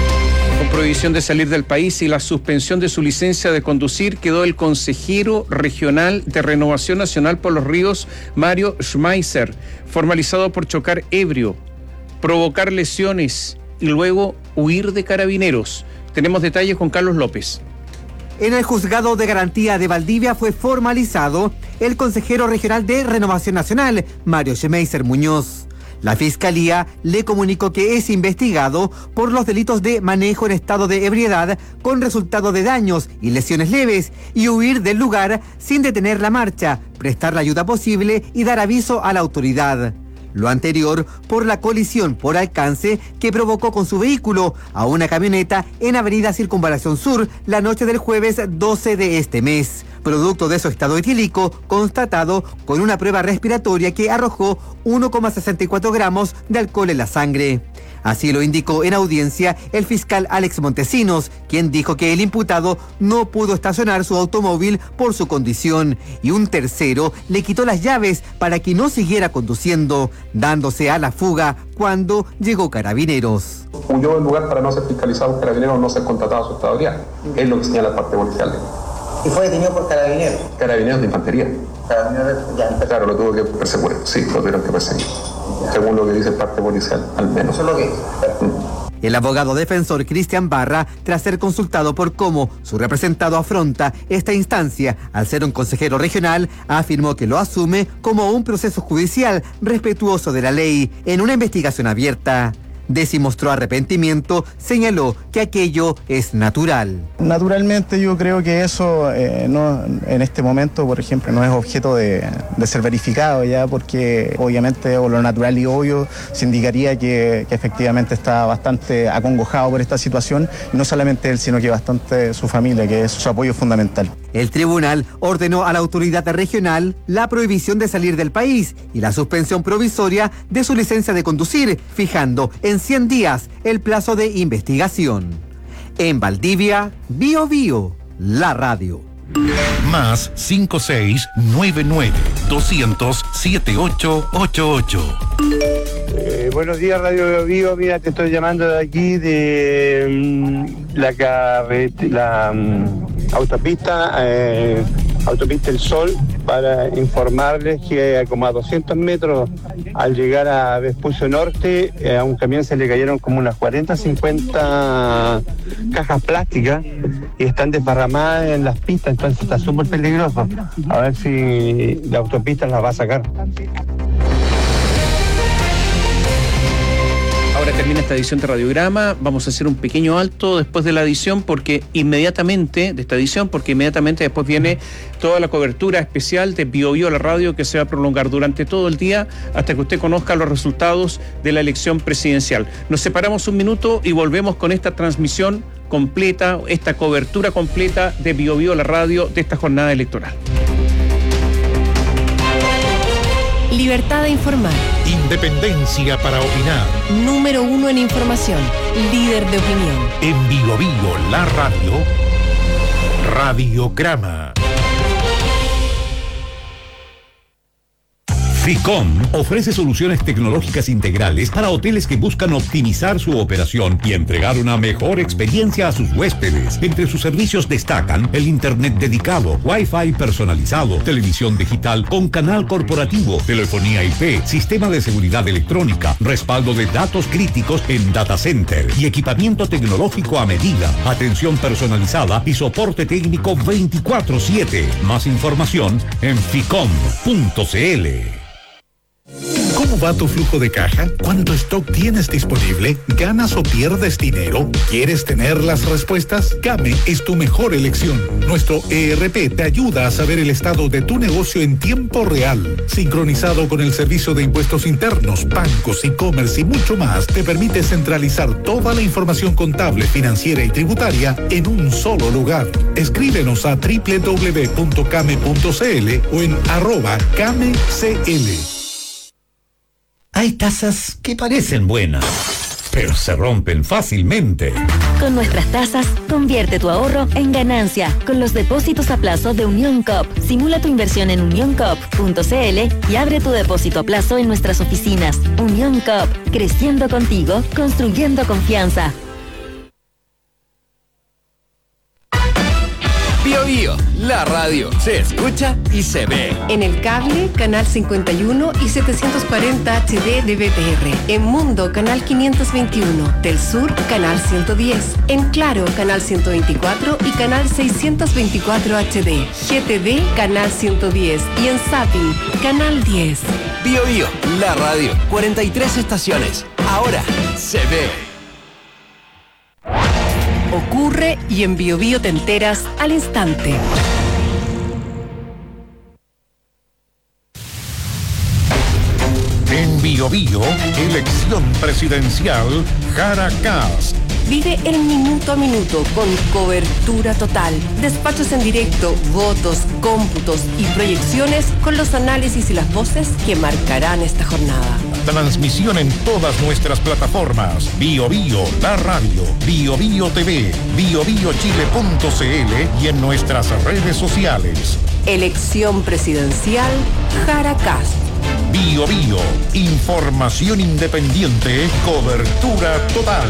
B: Con prohibición de salir del país y la suspensión de su licencia de conducir quedó el consejero regional de Renovación Nacional por los Ríos, Mario Schmeiser, formalizado por chocar ebrio, provocar lesiones y luego huir de carabineros. Tenemos detalles con Carlos López.
K: En el Juzgado de Garantía de Valdivia fue formalizado el consejero regional de Renovación Nacional, Mario Schmeiser Muñoz. La Fiscalía le comunicó que es investigado por los delitos de manejo en estado de ebriedad con resultado de daños y lesiones leves y huir del lugar sin detener la marcha, prestar la ayuda posible y dar aviso a la autoridad. Lo anterior por la colisión por alcance que provocó con su vehículo a una camioneta en Avenida Circunvalación Sur la noche del jueves 12 de este mes, producto de su estado etílico constatado con una prueba respiratoria que arrojó 1,64 gramos de alcohol en la sangre. Así lo indicó en audiencia el fiscal Alex Montesinos, quien dijo que el imputado no pudo estacionar su automóvil por su condición y un tercero le quitó las llaves para que no siguiera conduciendo, dándose a la fuga cuando llegó Carabineros.
L: Huyó del lugar para no ser fiscalizado por Carabineros, no ser contratado a su estado diario. Es lo que señala la parte policial.
K: ¿Y fue detenido por Carabineros?
L: Carabineros de infantería. Claro, lo tuvo que perseguir. Sí, lo tuvieron que perseguir. Según lo que dice el parte policial, al menos.
K: Eso es lo que El abogado defensor Cristian Barra, tras ser consultado por cómo su representado afronta esta instancia al ser un consejero regional, afirmó que lo asume como un proceso judicial respetuoso de la ley en una investigación abierta. Desi mostró arrepentimiento, señaló que aquello es natural.
M: Naturalmente yo creo que eso no, en este momento, por ejemplo, no es objeto de ser verificado ya, porque obviamente o lo natural y obvio se indicaría que efectivamente está bastante acongojado por esta situación, y no solamente él, sino que bastante su familia, que es su apoyo fundamental.
K: El tribunal ordenó a la autoridad regional la prohibición de salir del país y la suspensión provisoria de su licencia de conducir, fijando en 100 días el plazo de investigación. En Valdivia, Biobío, la radio.
H: Más 5699-200-7888.
Y: Buenos días, Radio Biobío. Mira, te estoy llamando de aquí de la autopista El Sol, para informarles que como a 200 metros al llegar a Vespucio Norte, a un camión se le cayeron como unas 40-50 cajas plásticas y están desparramadas en las pistas, entonces está súper peligroso. A ver si la autopista las va a sacar.
B: Ahora termina esta edición de Radiograma. Vamos a hacer un pequeño alto después de la edición, porque inmediatamente después viene toda la cobertura especial de Biobío la radio, que se va a prolongar durante todo el día hasta que usted conozca los resultados de la elección presidencial. Nos separamos un minuto y volvemos con esta transmisión completa, esta cobertura completa de Biobío la radio de esta jornada electoral.
G: Libertad de informar.
H: Independencia para opinar.
G: Número 1 en información. Líder de opinión.
H: En Biobío la radio. Radiograma. Ficom ofrece soluciones tecnológicas integrales para hoteles que buscan optimizar su operación y entregar una mejor experiencia a sus huéspedes. Entre sus servicios destacan el internet dedicado, Wi-Fi personalizado, televisión digital con canal corporativo, telefonía IP, sistema de seguridad electrónica, respaldo de datos críticos en data center y equipamiento tecnológico a medida, atención personalizada y soporte técnico 24/7. Más información en ficom.cl.
E: ¿Cómo va tu flujo de caja? ¿Cuánto stock tienes disponible? ¿Ganas o pierdes dinero? ¿Quieres tener las respuestas? Kame es tu mejor elección. Nuestro ERP te ayuda a saber el estado de tu negocio en tiempo real. Sincronizado con el servicio de impuestos internos, bancos, e-commerce y mucho más, te permite centralizar toda la información contable, financiera y tributaria en un solo lugar. Escríbenos a www.kame.cl o en @kamecl.
H: Hay tasas que parecen buenas, pero se rompen fácilmente.
O: Con nuestras tasas, convierte tu ahorro en ganancia con los depósitos a plazo de Unión Coop. Simula tu inversión en unioncoop.cl y abre tu depósito a plazo en nuestras oficinas. Unión Coop, creciendo contigo, construyendo confianza.
P: Bio Bio, la radio se escucha y se ve.
G: En el cable, canal 51 y 740 HD de BTR. En Mundo, canal 521. Del Sur, canal 110. En Claro, canal 124 y canal 624 HD. GTV, canal 110. Y en Zapping, canal 10.
P: Bio Bio, la radio, 43 estaciones. Ahora se ve.
G: Ocurre y en Bio Bio te enteras al instante.
H: En Bio Bio, elección presidencial, Jara Cast.
G: Vive el minuto a minuto con cobertura total. Despachos en directo, votos, cómputos y proyecciones con los análisis y las voces que marcarán esta jornada.
H: Transmisión en todas nuestras plataformas. Bio Bio, la radio, Bio Bio TV, biobiochile.cl y en nuestras redes sociales.
G: Elección presidencial, Jara Cast.
H: Bio Bio, información independiente, cobertura total.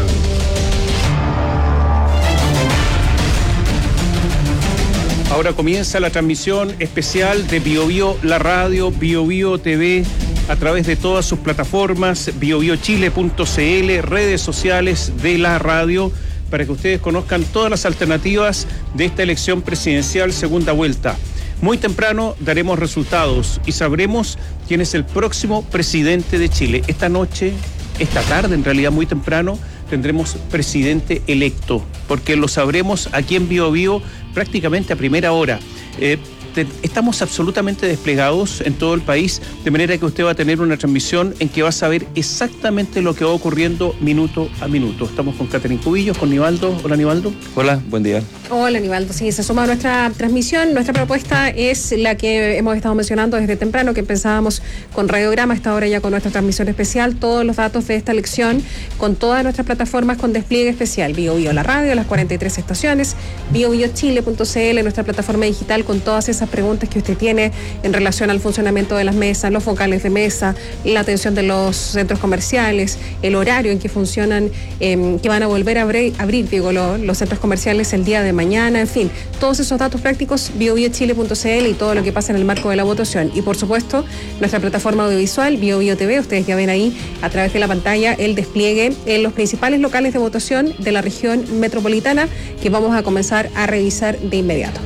B: Ahora comienza la transmisión especial de Bio Bio, la radio, Bio Bio TV, a través de todas sus plataformas, biobiochile.cl, redes sociales de la radio, para que ustedes conozcan todas las alternativas de esta elección presidencial segunda vuelta. Muy temprano daremos resultados y sabremos quién es el próximo presidente de Chile. Esta tarde, en realidad muy temprano, tendremos presidente electo, porque lo sabremos aquí en Bio Bio prácticamente a primera hora. Estamos absolutamente desplegados en todo el país, de manera que usted va a tener una transmisión en que va a saber exactamente lo que va ocurriendo minuto a minuto. Estamos con Catherine Cubillos, con Nivaldo. Hola, Nivaldo.
Q: Hola, buen día.
A: Hola, Nivaldo. Sí, se suma a nuestra transmisión. Nuestra propuesta es la que hemos estado mencionando desde temprano, que empezábamos con Radiograma, hasta ahora ya con nuestra transmisión especial, todos los datos de esta elección, con todas nuestras plataformas con despliegue especial. Bio Bio, la radio, las 43 estaciones, biobiochile.cl, nuestra plataforma digital con todas esas preguntas que usted tiene en relación al funcionamiento de las mesas, los vocales de mesa, la atención de los centros comerciales, el horario en que funcionan, que van a volver a abrir los centros comerciales el día de mañana, en fin, todos esos datos prácticos, biobiochile.cl y todo lo que pasa en el marco de la votación. Y por supuesto, nuestra plataforma audiovisual, Bio Bio TV, ustedes ya ven ahí a través de la pantalla el despliegue en los principales locales de votación de la región metropolitana, que vamos a comenzar a revisar de inmediato.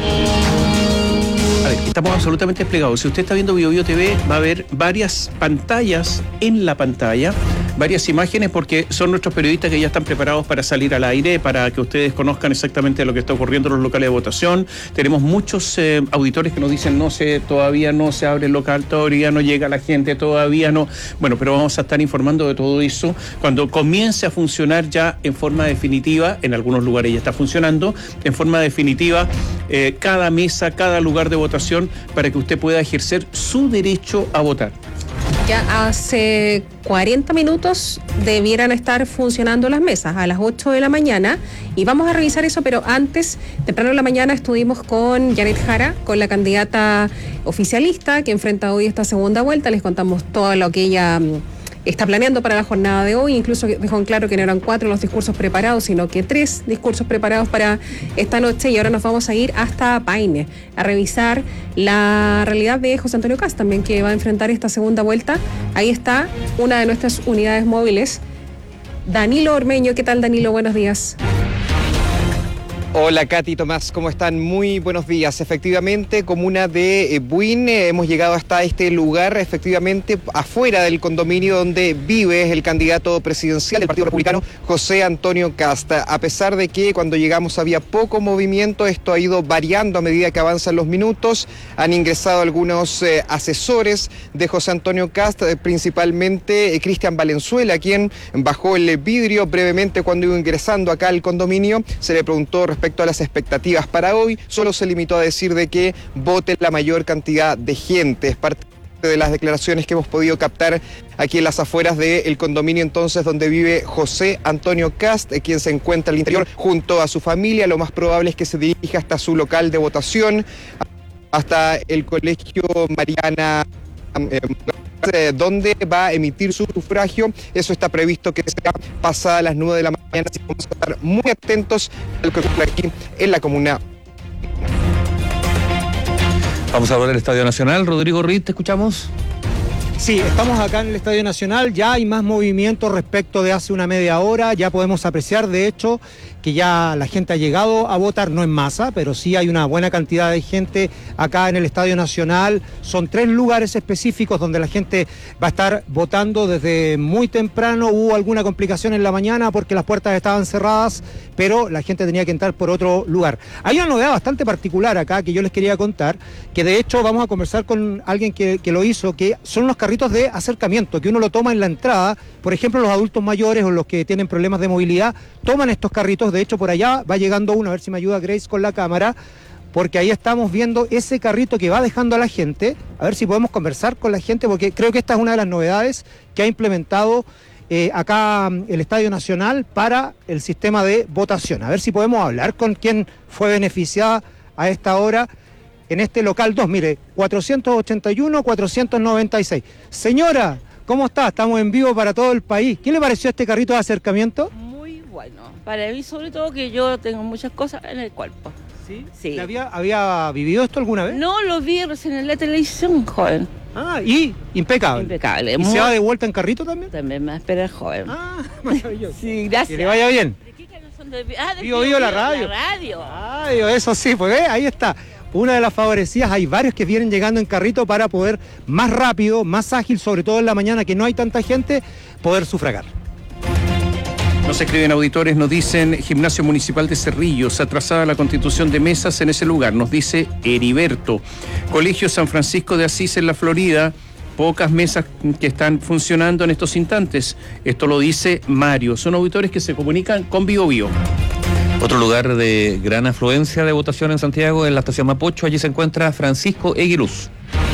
B: A ver, estamos absolutamente desplegados. Si usted está viendo Bio Bio TV, va a ver varias pantallas en la pantalla, varias imágenes, porque son nuestros periodistas que ya están preparados para salir al aire, para que ustedes conozcan exactamente lo que está ocurriendo en los locales de votación. Tenemos muchos auditores que nos dicen, no sé, todavía no se abre el local, todavía no llega la gente, todavía no. Bueno, pero vamos a estar informando de todo eso cuando comience a funcionar ya en forma definitiva. En algunos lugares ya está funcionando en forma definitiva cada mesa, cada lugar de votación, para que usted pueda ejercer su derecho a votar.
A: Ya hace 40 minutos debieran estar funcionando las mesas a las 8 de la mañana y vamos a revisar eso, pero antes, temprano en la mañana estuvimos con Janet Jara, con la candidata oficialista que enfrenta hoy esta segunda vuelta. Les contamos todo lo que ella está planeando para la jornada de hoy. Incluso dejó en claro que no eran 4 los discursos preparados, sino que 3 discursos preparados para esta noche. Y ahora nos vamos a ir hasta Paine a revisar la realidad de José Antonio Kast, también, que va a enfrentar esta segunda vuelta. Ahí está una de nuestras unidades móviles, Danilo Ormeño. ¿Qué tal, Danilo? Buenos días.
Q: Hola, Katy, Tomás, ¿cómo están? Muy buenos días. Efectivamente, comuna de Buin, hemos llegado hasta este lugar, efectivamente, afuera del condominio donde vive el candidato presidencial del Partido Republicano, José Antonio Kast. A pesar de que cuando llegamos había poco movimiento, esto ha ido variando a medida que avanzan los minutos. Han ingresado algunos asesores de José Antonio Kast, principalmente Cristian Valenzuela, quien bajó el vidrio brevemente cuando iba ingresando acá al condominio. Se le preguntó respecto a las expectativas para hoy, solo se limitó a decir de que vote la mayor cantidad de gente. Es parte de las declaraciones que hemos podido captar aquí en las afueras del condominio entonces donde vive José Antonio Kast, quien se encuentra al interior junto a su familia. Lo más probable es que se dirija hasta su local de votación, hasta el colegio Mariana, donde va a emitir su sufragio. Eso está previsto que sea pasada las 9 de la mañana, así que vamos a estar muy atentos a lo que ocurre aquí en la comuna.
R: Vamos a hablar del Estadio Nacional. Rodrigo Riz, ¿te escuchamos?
S: Sí, estamos acá en el Estadio Nacional, ya hay más movimiento respecto de hace una media hora, ya podemos apreciar de hecho que ya la gente ha llegado a votar, no en masa, pero sí hay una buena cantidad de gente acá en el Estadio Nacional. Son 3 lugares específicos donde la gente va a estar votando desde muy temprano. Hubo alguna complicación en la mañana porque las puertas estaban cerradas, pero la gente tenía que entrar por otro lugar. Hay una novedad bastante particular acá que yo les quería contar, que de hecho vamos a conversar con alguien que lo hizo, que son los carritos de acercamiento, que uno lo toma en la entrada. Por ejemplo, los adultos mayores o los que tienen problemas de movilidad toman estos carritos. De hecho, por allá va llegando uno, a ver si me ayuda Grace con la cámara, porque ahí estamos viendo ese carrito que va dejando a la gente. A ver si podemos conversar con la gente, porque creo que esta es una de las novedades que ha implementado acá el Estadio Nacional para el sistema de votación. A ver si podemos hablar con quien fue beneficiada a esta hora en este local 2, mire, 481-496. Señora, ¿cómo está? Estamos en vivo para todo el país. ¿Qué le pareció este carrito de acercamiento?
T: Muy bueno. Para mí, sobre todo, que yo tengo muchas cosas en el cuerpo.
S: ¿Sí?
T: Sí.
S: ¿Había vivido esto alguna vez?
T: No, lo vi recién en la televisión, joven.
S: Ah, y impecable.
T: Impecable.
S: ¿Y se va de vuelta en carrito también?
T: También me va a esperar, joven.
S: Ah, maravilloso.
T: Sí, gracias.
S: Que le vaya bien.
T: ¿De qué canal son? De
S: Vivo la radio.
T: La radio.
S: Radio, eso sí, pues ahí está. Una de las favorecidas, hay varios que vienen llegando en carrito para poder más rápido, más ágil, sobre todo en la mañana que no hay tanta gente, poder sufragar.
B: Nos escriben auditores, nos dicen Gimnasio Municipal de Cerrillos, atrasada la constitución de mesas en ese lugar, nos dice Heriberto. Colegio San Francisco de Asís en la Florida, pocas mesas que están funcionando en estos instantes. Esto lo dice Mario. Son auditores que se comunican con Bio Bio.
R: Otro lugar de gran afluencia de votación en Santiago, en la estación Mapocho, allí se encuentra Francisco Eguiluz.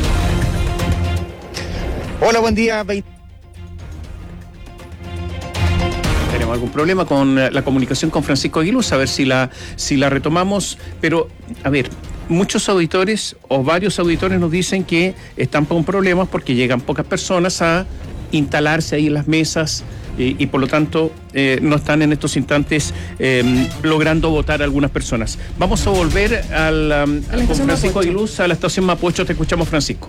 Q: Hola, buen día.
B: Tenemos algún problema con la comunicación con Francisco Eguiluz, a ver si la retomamos, pero a ver, muchos auditores o varios auditores nos dicen que están con problemas porque llegan pocas personas a instalarse ahí en las mesas y por lo tanto no están en estos instantes logrando votar algunas personas. Vamos a volver con Francisco Aguiluz a la estación Mapocho. Te escuchamos, Francisco.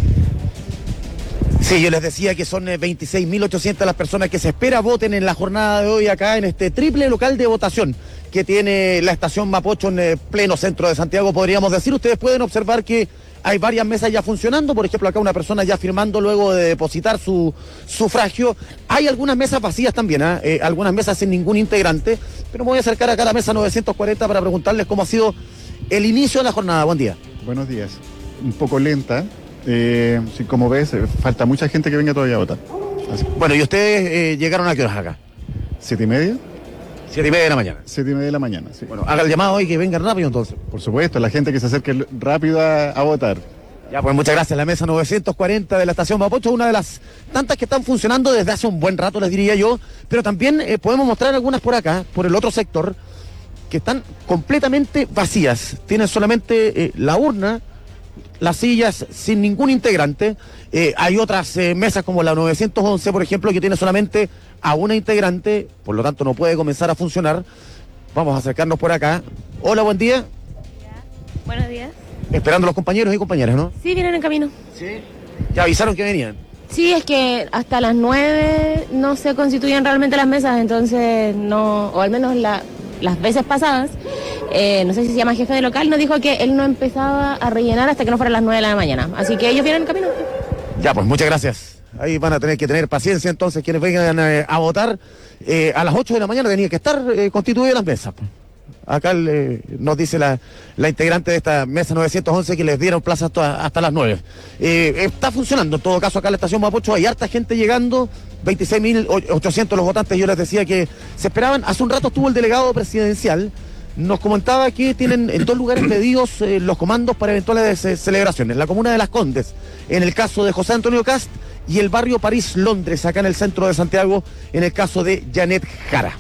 N: Sí, yo les decía que son 26.800 las personas que se espera voten en la jornada de hoy acá en este triple local de votación que tiene la estación Mapocho en pleno centro de Santiago, podríamos decir. Ustedes pueden observar que hay varias mesas ya funcionando, por ejemplo acá una persona ya firmando luego de depositar su sufragio. Hay algunas mesas vacías también, algunas mesas sin ningún integrante, pero me voy a acercar acá a la mesa 940 para preguntarles cómo ha sido el inicio de la jornada. Buen día.
F: Buenos días. Un poco lenta. Sí, como ves, falta mucha gente que venga todavía a votar. Así.
N: Bueno, ¿y ustedes llegaron a qué horas acá?
F: 7:30.
N: 7:30 de la mañana.
F: 7:30 de la mañana, sí.
N: Bueno, haga el llamado hoy que vengan rápido entonces.
F: Por supuesto, la gente que se acerque rápido a votar.
N: Ya, pues muchas gracias. La mesa 940 de la estación Mapocho, una de las tantas que están funcionando desde hace un buen rato, les diría yo, pero también podemos mostrar algunas por acá, por el otro sector, que están completamente vacías. Tienen solamente la urna, las sillas sin ningún integrante. Hay otras mesas como la 911, por ejemplo, que tiene solamente a una integrante, por lo tanto no puede comenzar a funcionar. Vamos a acercarnos por acá. Hola, buen día.
C: Buenos días.
N: Esperando a los compañeros y compañeras, ¿no?
C: Sí, vienen en camino.
N: Sí. ¿Ya avisaron que venían?
C: Sí, es que hasta las 9 no se constituyen realmente las mesas, entonces no, o al menos las veces pasadas, no sé si se llama jefe de local, nos dijo que él no empezaba a rellenar hasta que no fueran las 9 de la mañana. Así que ellos vienen en camino.
N: Ya, pues muchas gracias. Ahí van a tener que tener paciencia entonces quienes vengan a votar. A las 8 de la mañana tenían que estar constituidas las mesas. Acá nos dice la integrante de esta mesa 911 que les dieron plaza hasta las 9. Está funcionando en todo caso acá en la estación Mapocho. Hay harta gente llegando, 26.800 los votantes. Yo les decía que se esperaban. Hace un rato estuvo el delegado presidencial. Nos comentaba que tienen en 2 lugares pedidos los comandos para eventuales celebraciones. La comuna de Las Condes, en el caso de José Antonio Cast, y el barrio París Londres, acá en el centro de Santiago, en el caso de Janet Jara.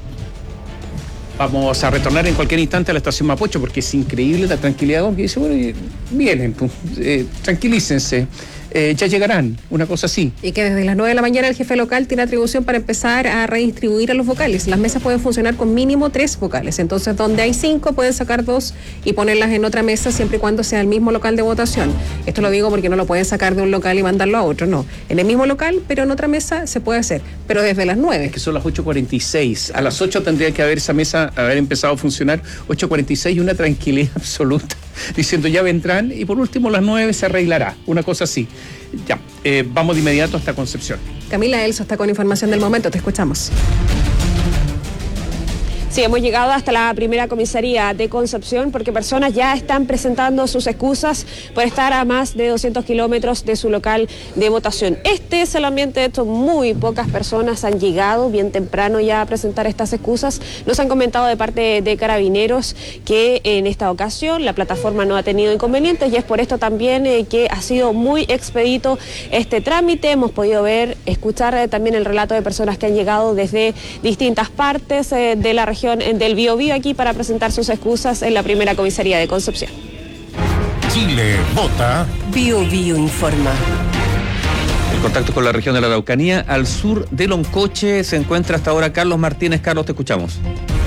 B: Vamos a retornar en cualquier instante a la estación Mapocho porque es increíble la tranquilidad con que dice, bueno, vienen, tranquilícense, ya llegarán, una cosa así.
A: Y que desde las 9 de la mañana el jefe local tiene atribución para empezar a redistribuir a los vocales. Las mesas pueden funcionar con mínimo 3 vocales, entonces donde hay 5 pueden sacar 2 y ponerlas en otra mesa siempre y cuando sea el mismo local de votación. Esto lo digo porque no lo pueden sacar de un local y mandarlo a otro, no. En el mismo local, pero en otra mesa se puede hacer, pero desde las 9.
B: Es que son las 8:46, a las 8 tendría que haber esa mesa, haber empezado a funcionar, 8:46 y una tranquilidad absoluta, diciendo ya vendrán y por último las 9 se arreglará, una cosa así. Ya, vamos de inmediato hasta Concepción.
A: Camila Elso está con información del momento, te escuchamos.
D: Sí, hemos llegado hasta la primera comisaría de Concepción porque personas ya están presentando sus excusas por estar a más de 200 kilómetros de su local de votación. Este es el ambiente, de hecho, muy pocas personas han llegado bien temprano ya a presentar estas excusas. Nos han comentado de parte de Carabineros que en esta ocasión la plataforma no ha tenido inconvenientes y es por esto también que ha sido muy expedito este trámite. Hemos podido escuchar también el relato de personas que han llegado desde distintas partes de la región del Biobío aquí para presentar sus excusas en la primera comisaría de Concepción.
E: Chile vota.
G: Biobío informa.
R: El contacto con la región de la Araucanía, al sur de Loncoche, se encuentra hasta ahora Carlos Martínez. Carlos, te escuchamos.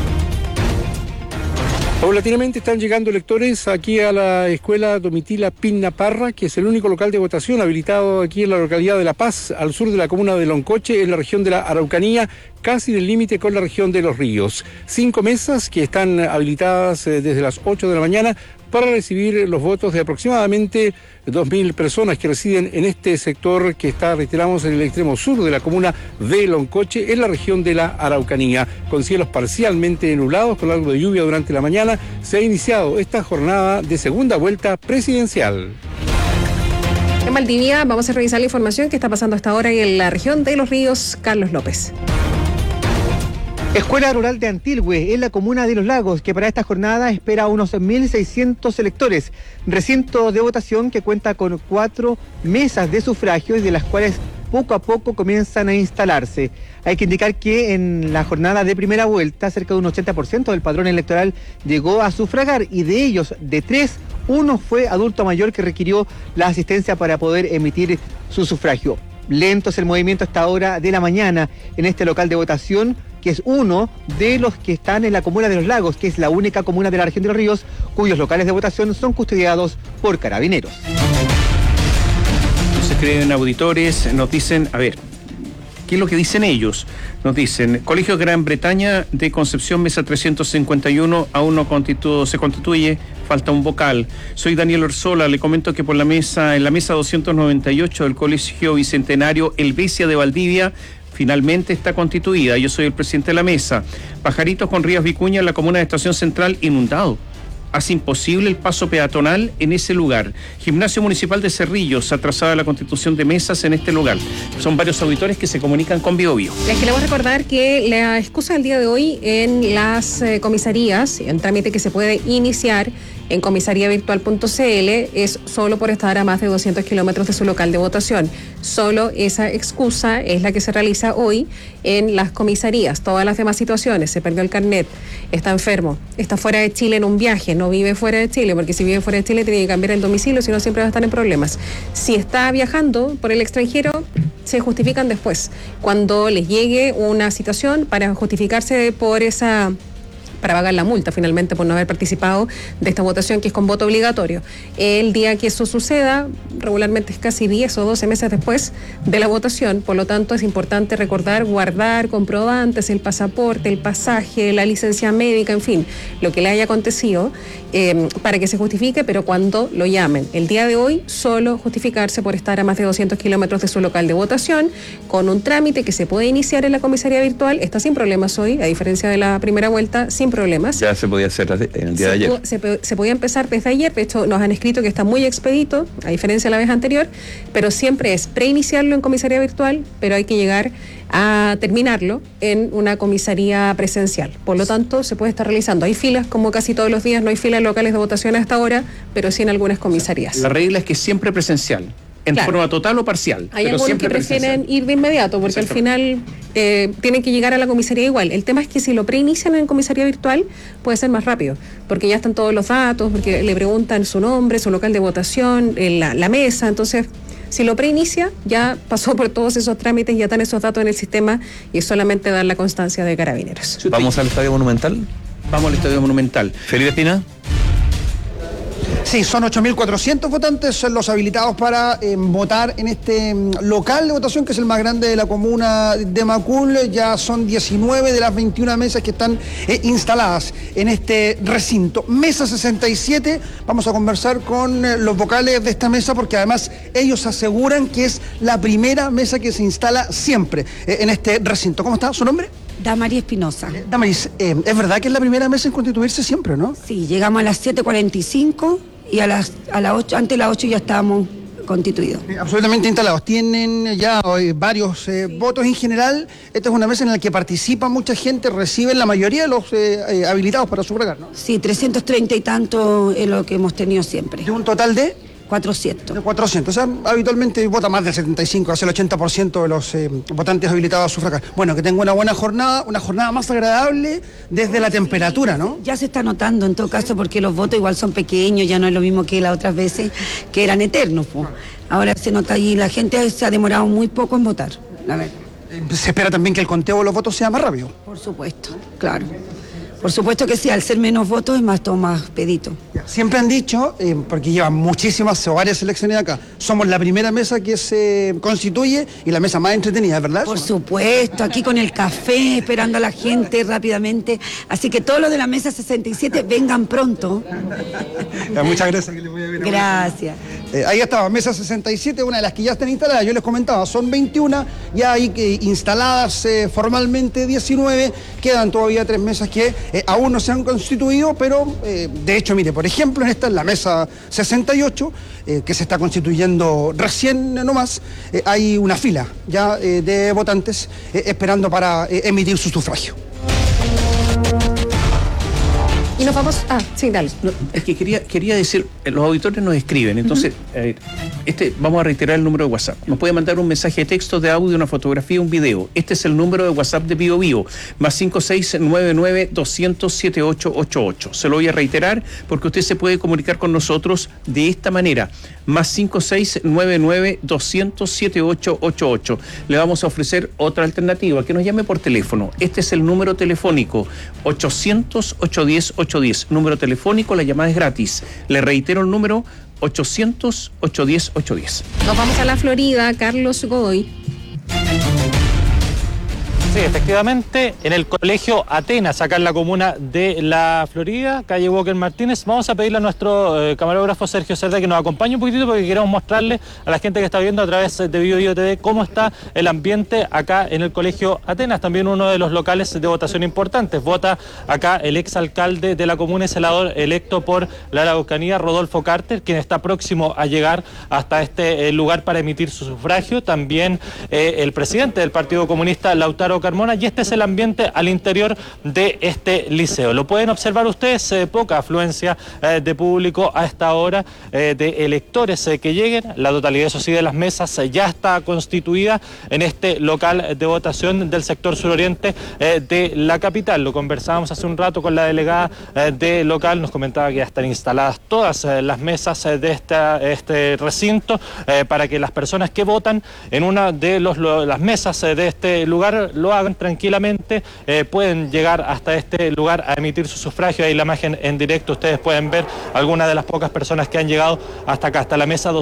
U: Paulatinamente están llegando electores aquí a la escuela Domitila Pinna Parra, que es el único local de votación habilitado aquí en la localidad de La Paz, al sur de la comuna de Loncoche, en la región de la Araucanía, casi del límite con la región de Los Ríos. 5 mesas que están habilitadas desde las 8 de la mañana para recibir los votos de aproximadamente 2.000 personas que residen en este sector que está, reiteramos, en el extremo sur de la comuna de Loncoche, en la región de la Araucanía. Con cielos parcialmente nublados, con algo de lluvia durante la mañana, se ha iniciado esta jornada de segunda vuelta presidencial.
A: En Valdivia vamos a revisar la información que está pasando hasta ahora en la región de Los Ríos. Carlos López.
K: Escuela Rural de Antilhue, en la comuna de Los Lagos, que para esta jornada espera unos 1.600 electores. Recinto de votación que cuenta con 4 mesas de sufragio y de las cuales poco a poco comienzan a instalarse. Hay que indicar que en la jornada de primera vuelta, cerca de un 80% del padrón electoral llegó a sufragar y de ellos, de 3, 1 fue adulto mayor que requirió la asistencia para poder emitir su sufragio. Lento es el movimiento a esta hora de la mañana en este local de votación, que es uno de los que están en la comuna de Los Lagos, que es la única comuna de la región de Los Ríos, cuyos locales de votación son custodiados por Carabineros.
B: Nos escriben auditores, nos dicen, a ver, ¿qué es lo que dicen ellos? Nos dicen, Colegio Gran Bretaña de Concepción, mesa 351, aún no se constituye, falta un vocal. Soy Daniel Orsola, le comento que en la mesa 298 del Colegio Bicentenario Helvecia de Valdivia, finalmente está constituida. Yo soy el presidente de la mesa. Pajaritos con Rías Vicuña, en la comuna de Estación Central, inundado. hace imposible el paso peatonal en ese lugar. Gimnasio Municipal de Cerrillos, atrasada la constitución de mesas en este lugar. Son varios auditores que se comunican con BioBio.
A: Les queremos recordar que la excusa del día de hoy en las comisarías, un trámite que se puede iniciar en comisariavirtual.cl, es solo por estar a más de 200 kilómetros de su local de votación. Solo esa excusa es la que se realiza hoy en las comisarías. Todas las demás situaciones, se perdió el carnet, está enfermo, está fuera de Chile en un viaje, no vive fuera de Chile, porque si vive fuera de Chile tiene que cambiar el domicilio, si no siempre va a estar en problemas. Si está viajando por el extranjero, se justifican después, cuando les llegue una situación para justificarse para pagar la multa finalmente por no haber participado de esta votación que es con voto obligatorio. El día que eso suceda, regularmente es casi 10 o 12 meses después de la votación, por lo tanto es importante recordar, guardar comprobantes, el pasaporte, el pasaje, la licencia médica, en fin, lo que le haya acontecido para que se justifique, pero cuando lo llamen. El día de hoy, solo justificarse por estar a más de 200 kilómetros de su local de votación, con un trámite que se puede iniciar en la comisaría virtual, está sin problemas hoy, a diferencia de la primera vuelta, sin problemas.
R: Ya se podía hacer en el día de ayer.
A: Se podía empezar desde ayer, de hecho nos han escrito que está muy expedito, a diferencia de la vez anterior, pero siempre es preiniciarlo en comisaría virtual, pero hay que llegar a terminarlo en una comisaría presencial. Por lo tanto, se puede estar realizando. Hay filas, como casi todos los días, no hay filas locales de votación hasta ahora, pero sí en algunas comisarías.
B: La regla es que siempre presencial. En forma total o parcial.
A: Hay algunos que prefieren ir de inmediato porque al final tienen que llegar a la comisaría igual. El tema es que si lo preinician en comisaría virtual puede ser más rápido, porque ya están todos los datos, porque le preguntan su nombre, su local de votación, la mesa. Entonces, si lo preinicia, ya pasó por todos esos trámites, ya están esos datos en el sistema y es solamente dar la constancia de Carabineros.
R: ¿Vamos al Estadio Monumental?
B: Vamos al Estadio Monumental.
R: Felipe Espina.
I: Sí, son 8.400 votantes, son los habilitados para votar en este local de votación, que es el más grande de la comuna de Macul. Ya son 19 de las 21 mesas que están instaladas en este recinto. Mesa 67, vamos a conversar con los vocales de esta mesa, porque además ellos aseguran que es la primera mesa que se instala siempre en este recinto. ¿Cómo está? ¿Su nombre?
J: Damaris Espinosa.
I: Damaris, es verdad que es la primera mesa en constituirse siempre, ¿no?
J: Sí, llegamos a las 7:45 y a las 8, antes de las 8 ya estábamos constituidos.
I: Absolutamente instalados. Tienen ya varios votos en general. Esta es una mesa en la que participa mucha gente, reciben la mayoría de los habilitados para sufragar, ¿no?
J: Sí, 330 y tanto es lo que hemos tenido siempre.
I: ¿De un total de?
J: 400.
I: De 400, o sea, habitualmente vota más del 75, hace el 80% de los votantes habilitados a sufragar. Bueno, que tenga una buena jornada, una jornada más agradable desde la temperatura, ¿no?
J: Ya se está notando en todo caso, porque los votos igual son pequeños, ya no es lo mismo que las otras veces, que eran eternos, pues. Ahora se nota y la gente se ha demorado muy poco en votar, la verdad.
I: Se espera también que el conteo de los votos sea más rápido.
J: Por supuesto, claro. Por supuesto que sí, al ser menos votos es más todo más pedito.
I: Siempre han dicho, porque llevan muchísimas o varias elecciones acá, somos la primera mesa que se constituye y la mesa más entretenida, ¿verdad?
J: Por supuesto, aquí con el café, esperando a la gente rápidamente. Así que todos los de la mesa 67 vengan pronto.
I: Muchas gracias. Que les voy a ver.
J: Gracias.
I: Ahí estaba, mesa 67, una de las que ya están instaladas. Yo les comentaba, son 21, ya hay instaladas formalmente 19. Quedan todavía 3 mesas que aún no se han constituido, pero de hecho, mire, por ejemplo, en esta es la mesa 68, que se está constituyendo recién nomás. Hay una fila ya de votantes esperando para emitir su sufragio.
A: Y nos vamos... sí, dale.
B: No, es que quería decir, los auditores nos escriben, entonces, vamos a reiterar el número de WhatsApp. Nos puede mandar un mensaje de texto, de audio, una fotografía, un video. Este es el número de WhatsApp de BioBio, más 5699-200-7888. Se lo voy a reiterar porque usted se puede comunicar con nosotros de esta manera, más 5699-200-7888. Le vamos a ofrecer otra alternativa, que nos llame por teléfono. Este es el número telefónico, 800-810-810. Número telefónico, la llamada es gratis. Le reitero el número, 800-810-810.
A: Nos vamos a la Florida, Carlos Godoy.
L: Sí, efectivamente, en el colegio Atenas, acá en la comuna de La Florida, calle Walker Martínez. Vamos a pedirle a nuestro camarógrafo Sergio Cerda que nos acompañe un poquitito porque queremos mostrarle a la gente que está viendo a través de Bio Bio TV cómo está el ambiente acá en el colegio Atenas, también uno de los locales de votación importantes. Vota acá el exalcalde de la comuna y senador electo por la Araucanía, Rodolfo Carter, quien está próximo a llegar hasta este lugar para emitir su sufragio. También el presidente del Partido Comunista, Lautaro Carmona, y este es el ambiente al interior de este liceo. Lo pueden observar ustedes, poca afluencia de público a esta hora, de electores que lleguen. La totalidad, eso sí, de las mesas ya está constituida en este local de votación del sector suroriente de la capital. Lo conversábamos hace un rato con la delegada de local, nos comentaba que ya están instaladas todas las mesas de este recinto para que las personas que votan en una de las mesas de este lugar lo hagan tranquilamente, pueden llegar hasta este lugar a emitir su sufragio. Ahí la imagen en directo, ustedes pueden ver algunas de las pocas personas que han llegado hasta acá, hasta la mesa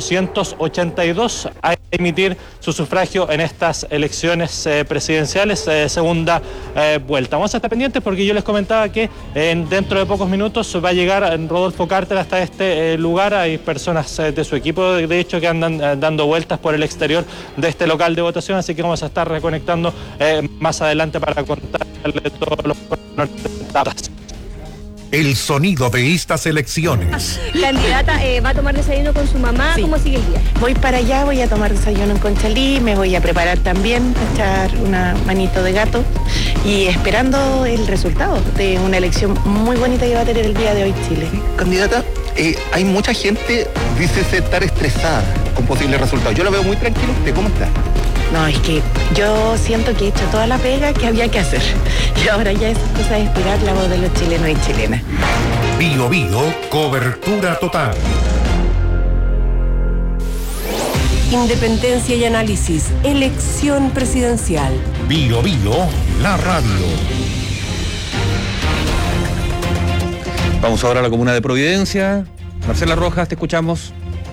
L: 282, a emitir su sufragio en estas elecciones presidenciales, segunda vuelta. Vamos a estar pendientes porque yo les comentaba que dentro de pocos minutos va a llegar Rodolfo Carter hasta este lugar. Hay personas de su equipo, de hecho, que andan dando vueltas por el exterior de este local de votación, así que vamos a estar reconectando más adelante para contarle todos los pormenores.
E: El sonido de estas elecciones.
M: Candidata, ¿va a tomar desayuno con su mamá? Sí. ¿Cómo sigue el día?
V: Voy para allá, voy a tomar desayuno en Conchalí, me voy a preparar también, a echar una manito de gato y esperando el resultado de una elección muy bonita que va a tener el día de hoy Chile.
W: Candidata, hay mucha gente, dice estar estresada con posibles resultados. Yo lo veo muy tranquilo. ¿Usted cómo está?
V: No, es que yo siento que he hecho toda la pega que había que hacer. Y ahora ya es cosa de esperar la voz de los chilenos y chilenas.
E: Bio Bio, cobertura total.
G: Independencia y análisis. Elección presidencial.
E: Bio Bio, la radio.
R: Vamos ahora a la comuna de Providencia. Marcela Rojas, te escuchamos.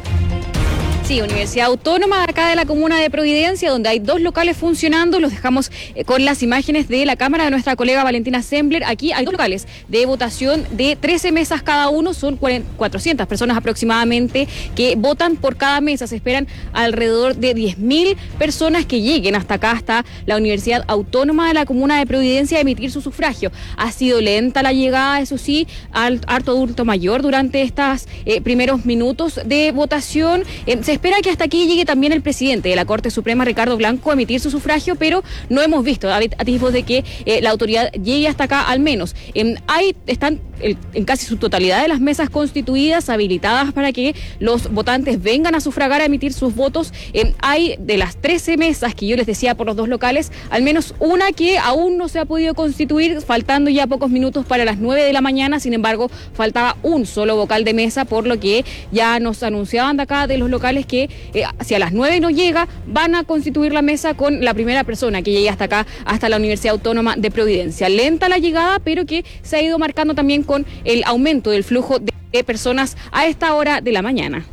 X: Sí, Universidad Autónoma de acá de la comuna de Providencia, donde hay 2 locales funcionando. Los dejamos con las imágenes de la cámara de nuestra colega Valentina Sembler. Aquí hay 2 locales de votación de 13 mesas cada uno. Son 400 personas aproximadamente que votan por cada mesa. Se esperan alrededor de 10.000 personas que lleguen hasta acá, hasta la Universidad Autónoma de la comuna de Providencia, a emitir su sufragio. Ha sido lenta la llegada, eso sí, al harto adulto mayor durante estos primeros minutos de votación. Se espera que hasta aquí llegue también el presidente de la Corte Suprema, Ricardo Blanco, a emitir su sufragio, pero no hemos visto atisbos de que la autoridad llegue hasta acá al menos. Están en casi su totalidad de las mesas constituidas, habilitadas para que los votantes vengan a sufragar, a emitir sus votos. Hay de las 13 mesas que yo les decía por los 2 locales, al menos una que aún no se ha podido constituir, faltando ya pocos minutos para las 9 de la mañana. Sin embargo, faltaba un solo vocal de mesa, por lo que ya nos anunciaban de acá de los locales que si a las 9 no llega, van a constituir la mesa con la primera persona que llegue hasta acá, hasta la Universidad Autónoma de Providencia. Lenta la llegada, pero que se ha ido marcando también con el aumento del flujo de personas a esta hora de la mañana.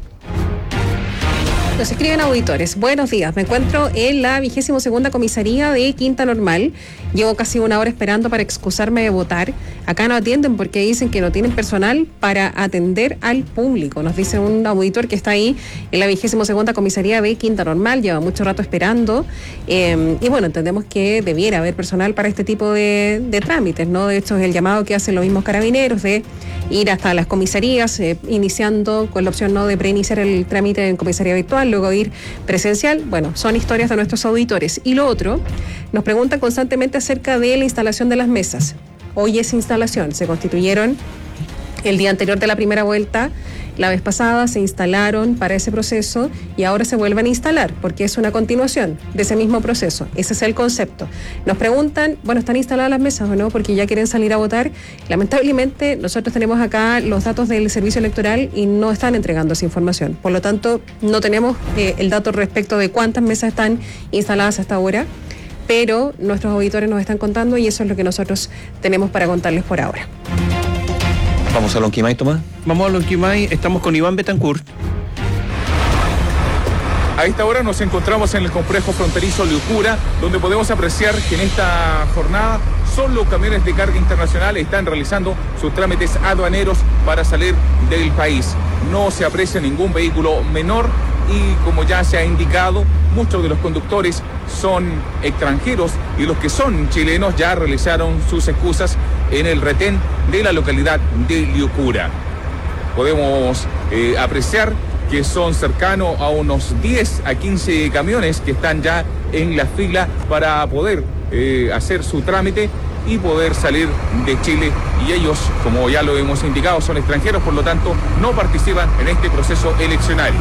A: Nos escriben auditores. Buenos días, me encuentro en la 22ª comisaría de Quinta Normal. Llevo casi una hora esperando para excusarme de votar. Acá no atienden porque dicen que no tienen personal para atender al público. Nos dice un auditor que está ahí en la 22ª comisaría de Quinta Normal. Lleva mucho rato esperando. Y bueno, entendemos que debiera haber personal para este tipo de trámites, ¿no? De hecho, es el llamado que hacen los mismos carabineros de ir hasta las comisarías, iniciando con la opción, ¿no?, de preiniciar el trámite en comisaría virtual, luego ir presencial. Bueno, son historias de nuestros auditores. Y lo otro, nos preguntan constantemente acerca de la instalación de las mesas. Hoy es instalación, se constituyeron el día anterior de la primera vuelta. La vez pasada se instalaron para ese proceso y ahora se vuelven a instalar porque es una continuación de ese mismo proceso. Ese es el concepto. Nos preguntan, bueno, ¿están instaladas las mesas o no? Porque ya quieren salir a votar. Lamentablemente, nosotros tenemos acá los datos del servicio electoral y no están entregando esa información. Por lo tanto, no tenemos el dato respecto de cuántas mesas están instaladas hasta ahora, pero nuestros auditores nos están contando y eso es lo que nosotros tenemos para contarles por ahora.
R: Vamos a Lonquimay, Tomás.
B: Vamos a Lonquimay, estamos con Iván Betancourt.
H: A esta hora nos encontramos en el complejo fronterizo Liucura, donde podemos apreciar que en esta jornada solo camiones de carga internacional están realizando sus trámites aduaneros para salir del país. No se aprecia ningún vehículo menor y, como ya se ha indicado, muchos de los conductores son extranjeros y los que son chilenos ya realizaron sus excusas en el retén de la localidad de Liucura. Podemos apreciar que son cercanos a unos 10 a 15 camiones que están ya en la fila para poder hacer su trámite y poder salir de Chile. Y ellos, como ya lo hemos indicado, son extranjeros, por lo tanto no participan en este proceso eleccionario.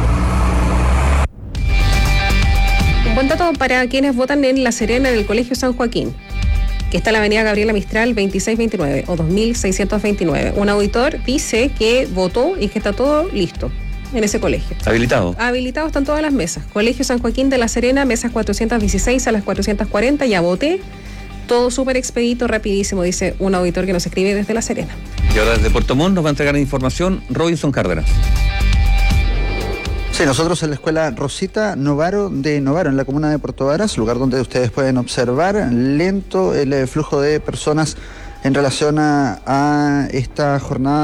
A: Un buen dato para quienes votan en La Serena, en el Colegio San Joaquín, que está en la avenida Gabriela Mistral 2629 o 2629. Un auditor dice que votó y que está todo listo en ese colegio.
R: ¿Habilitado?
A: Habilitados están todas las mesas. Colegio San Joaquín de La Serena, mesas 416 a las 440, ya voté. Todo súper expedito, rapidísimo, dice un auditor que nos escribe desde La Serena.
R: Y ahora desde Puerto Montt nos va a entregar información Robinson Cárdenas.
O: Sí, nosotros en la escuela Rosita Novaro de Novaro, en la comuna de Puerto Varas, lugar donde ustedes pueden observar lento el flujo de personas en relación a esta jornada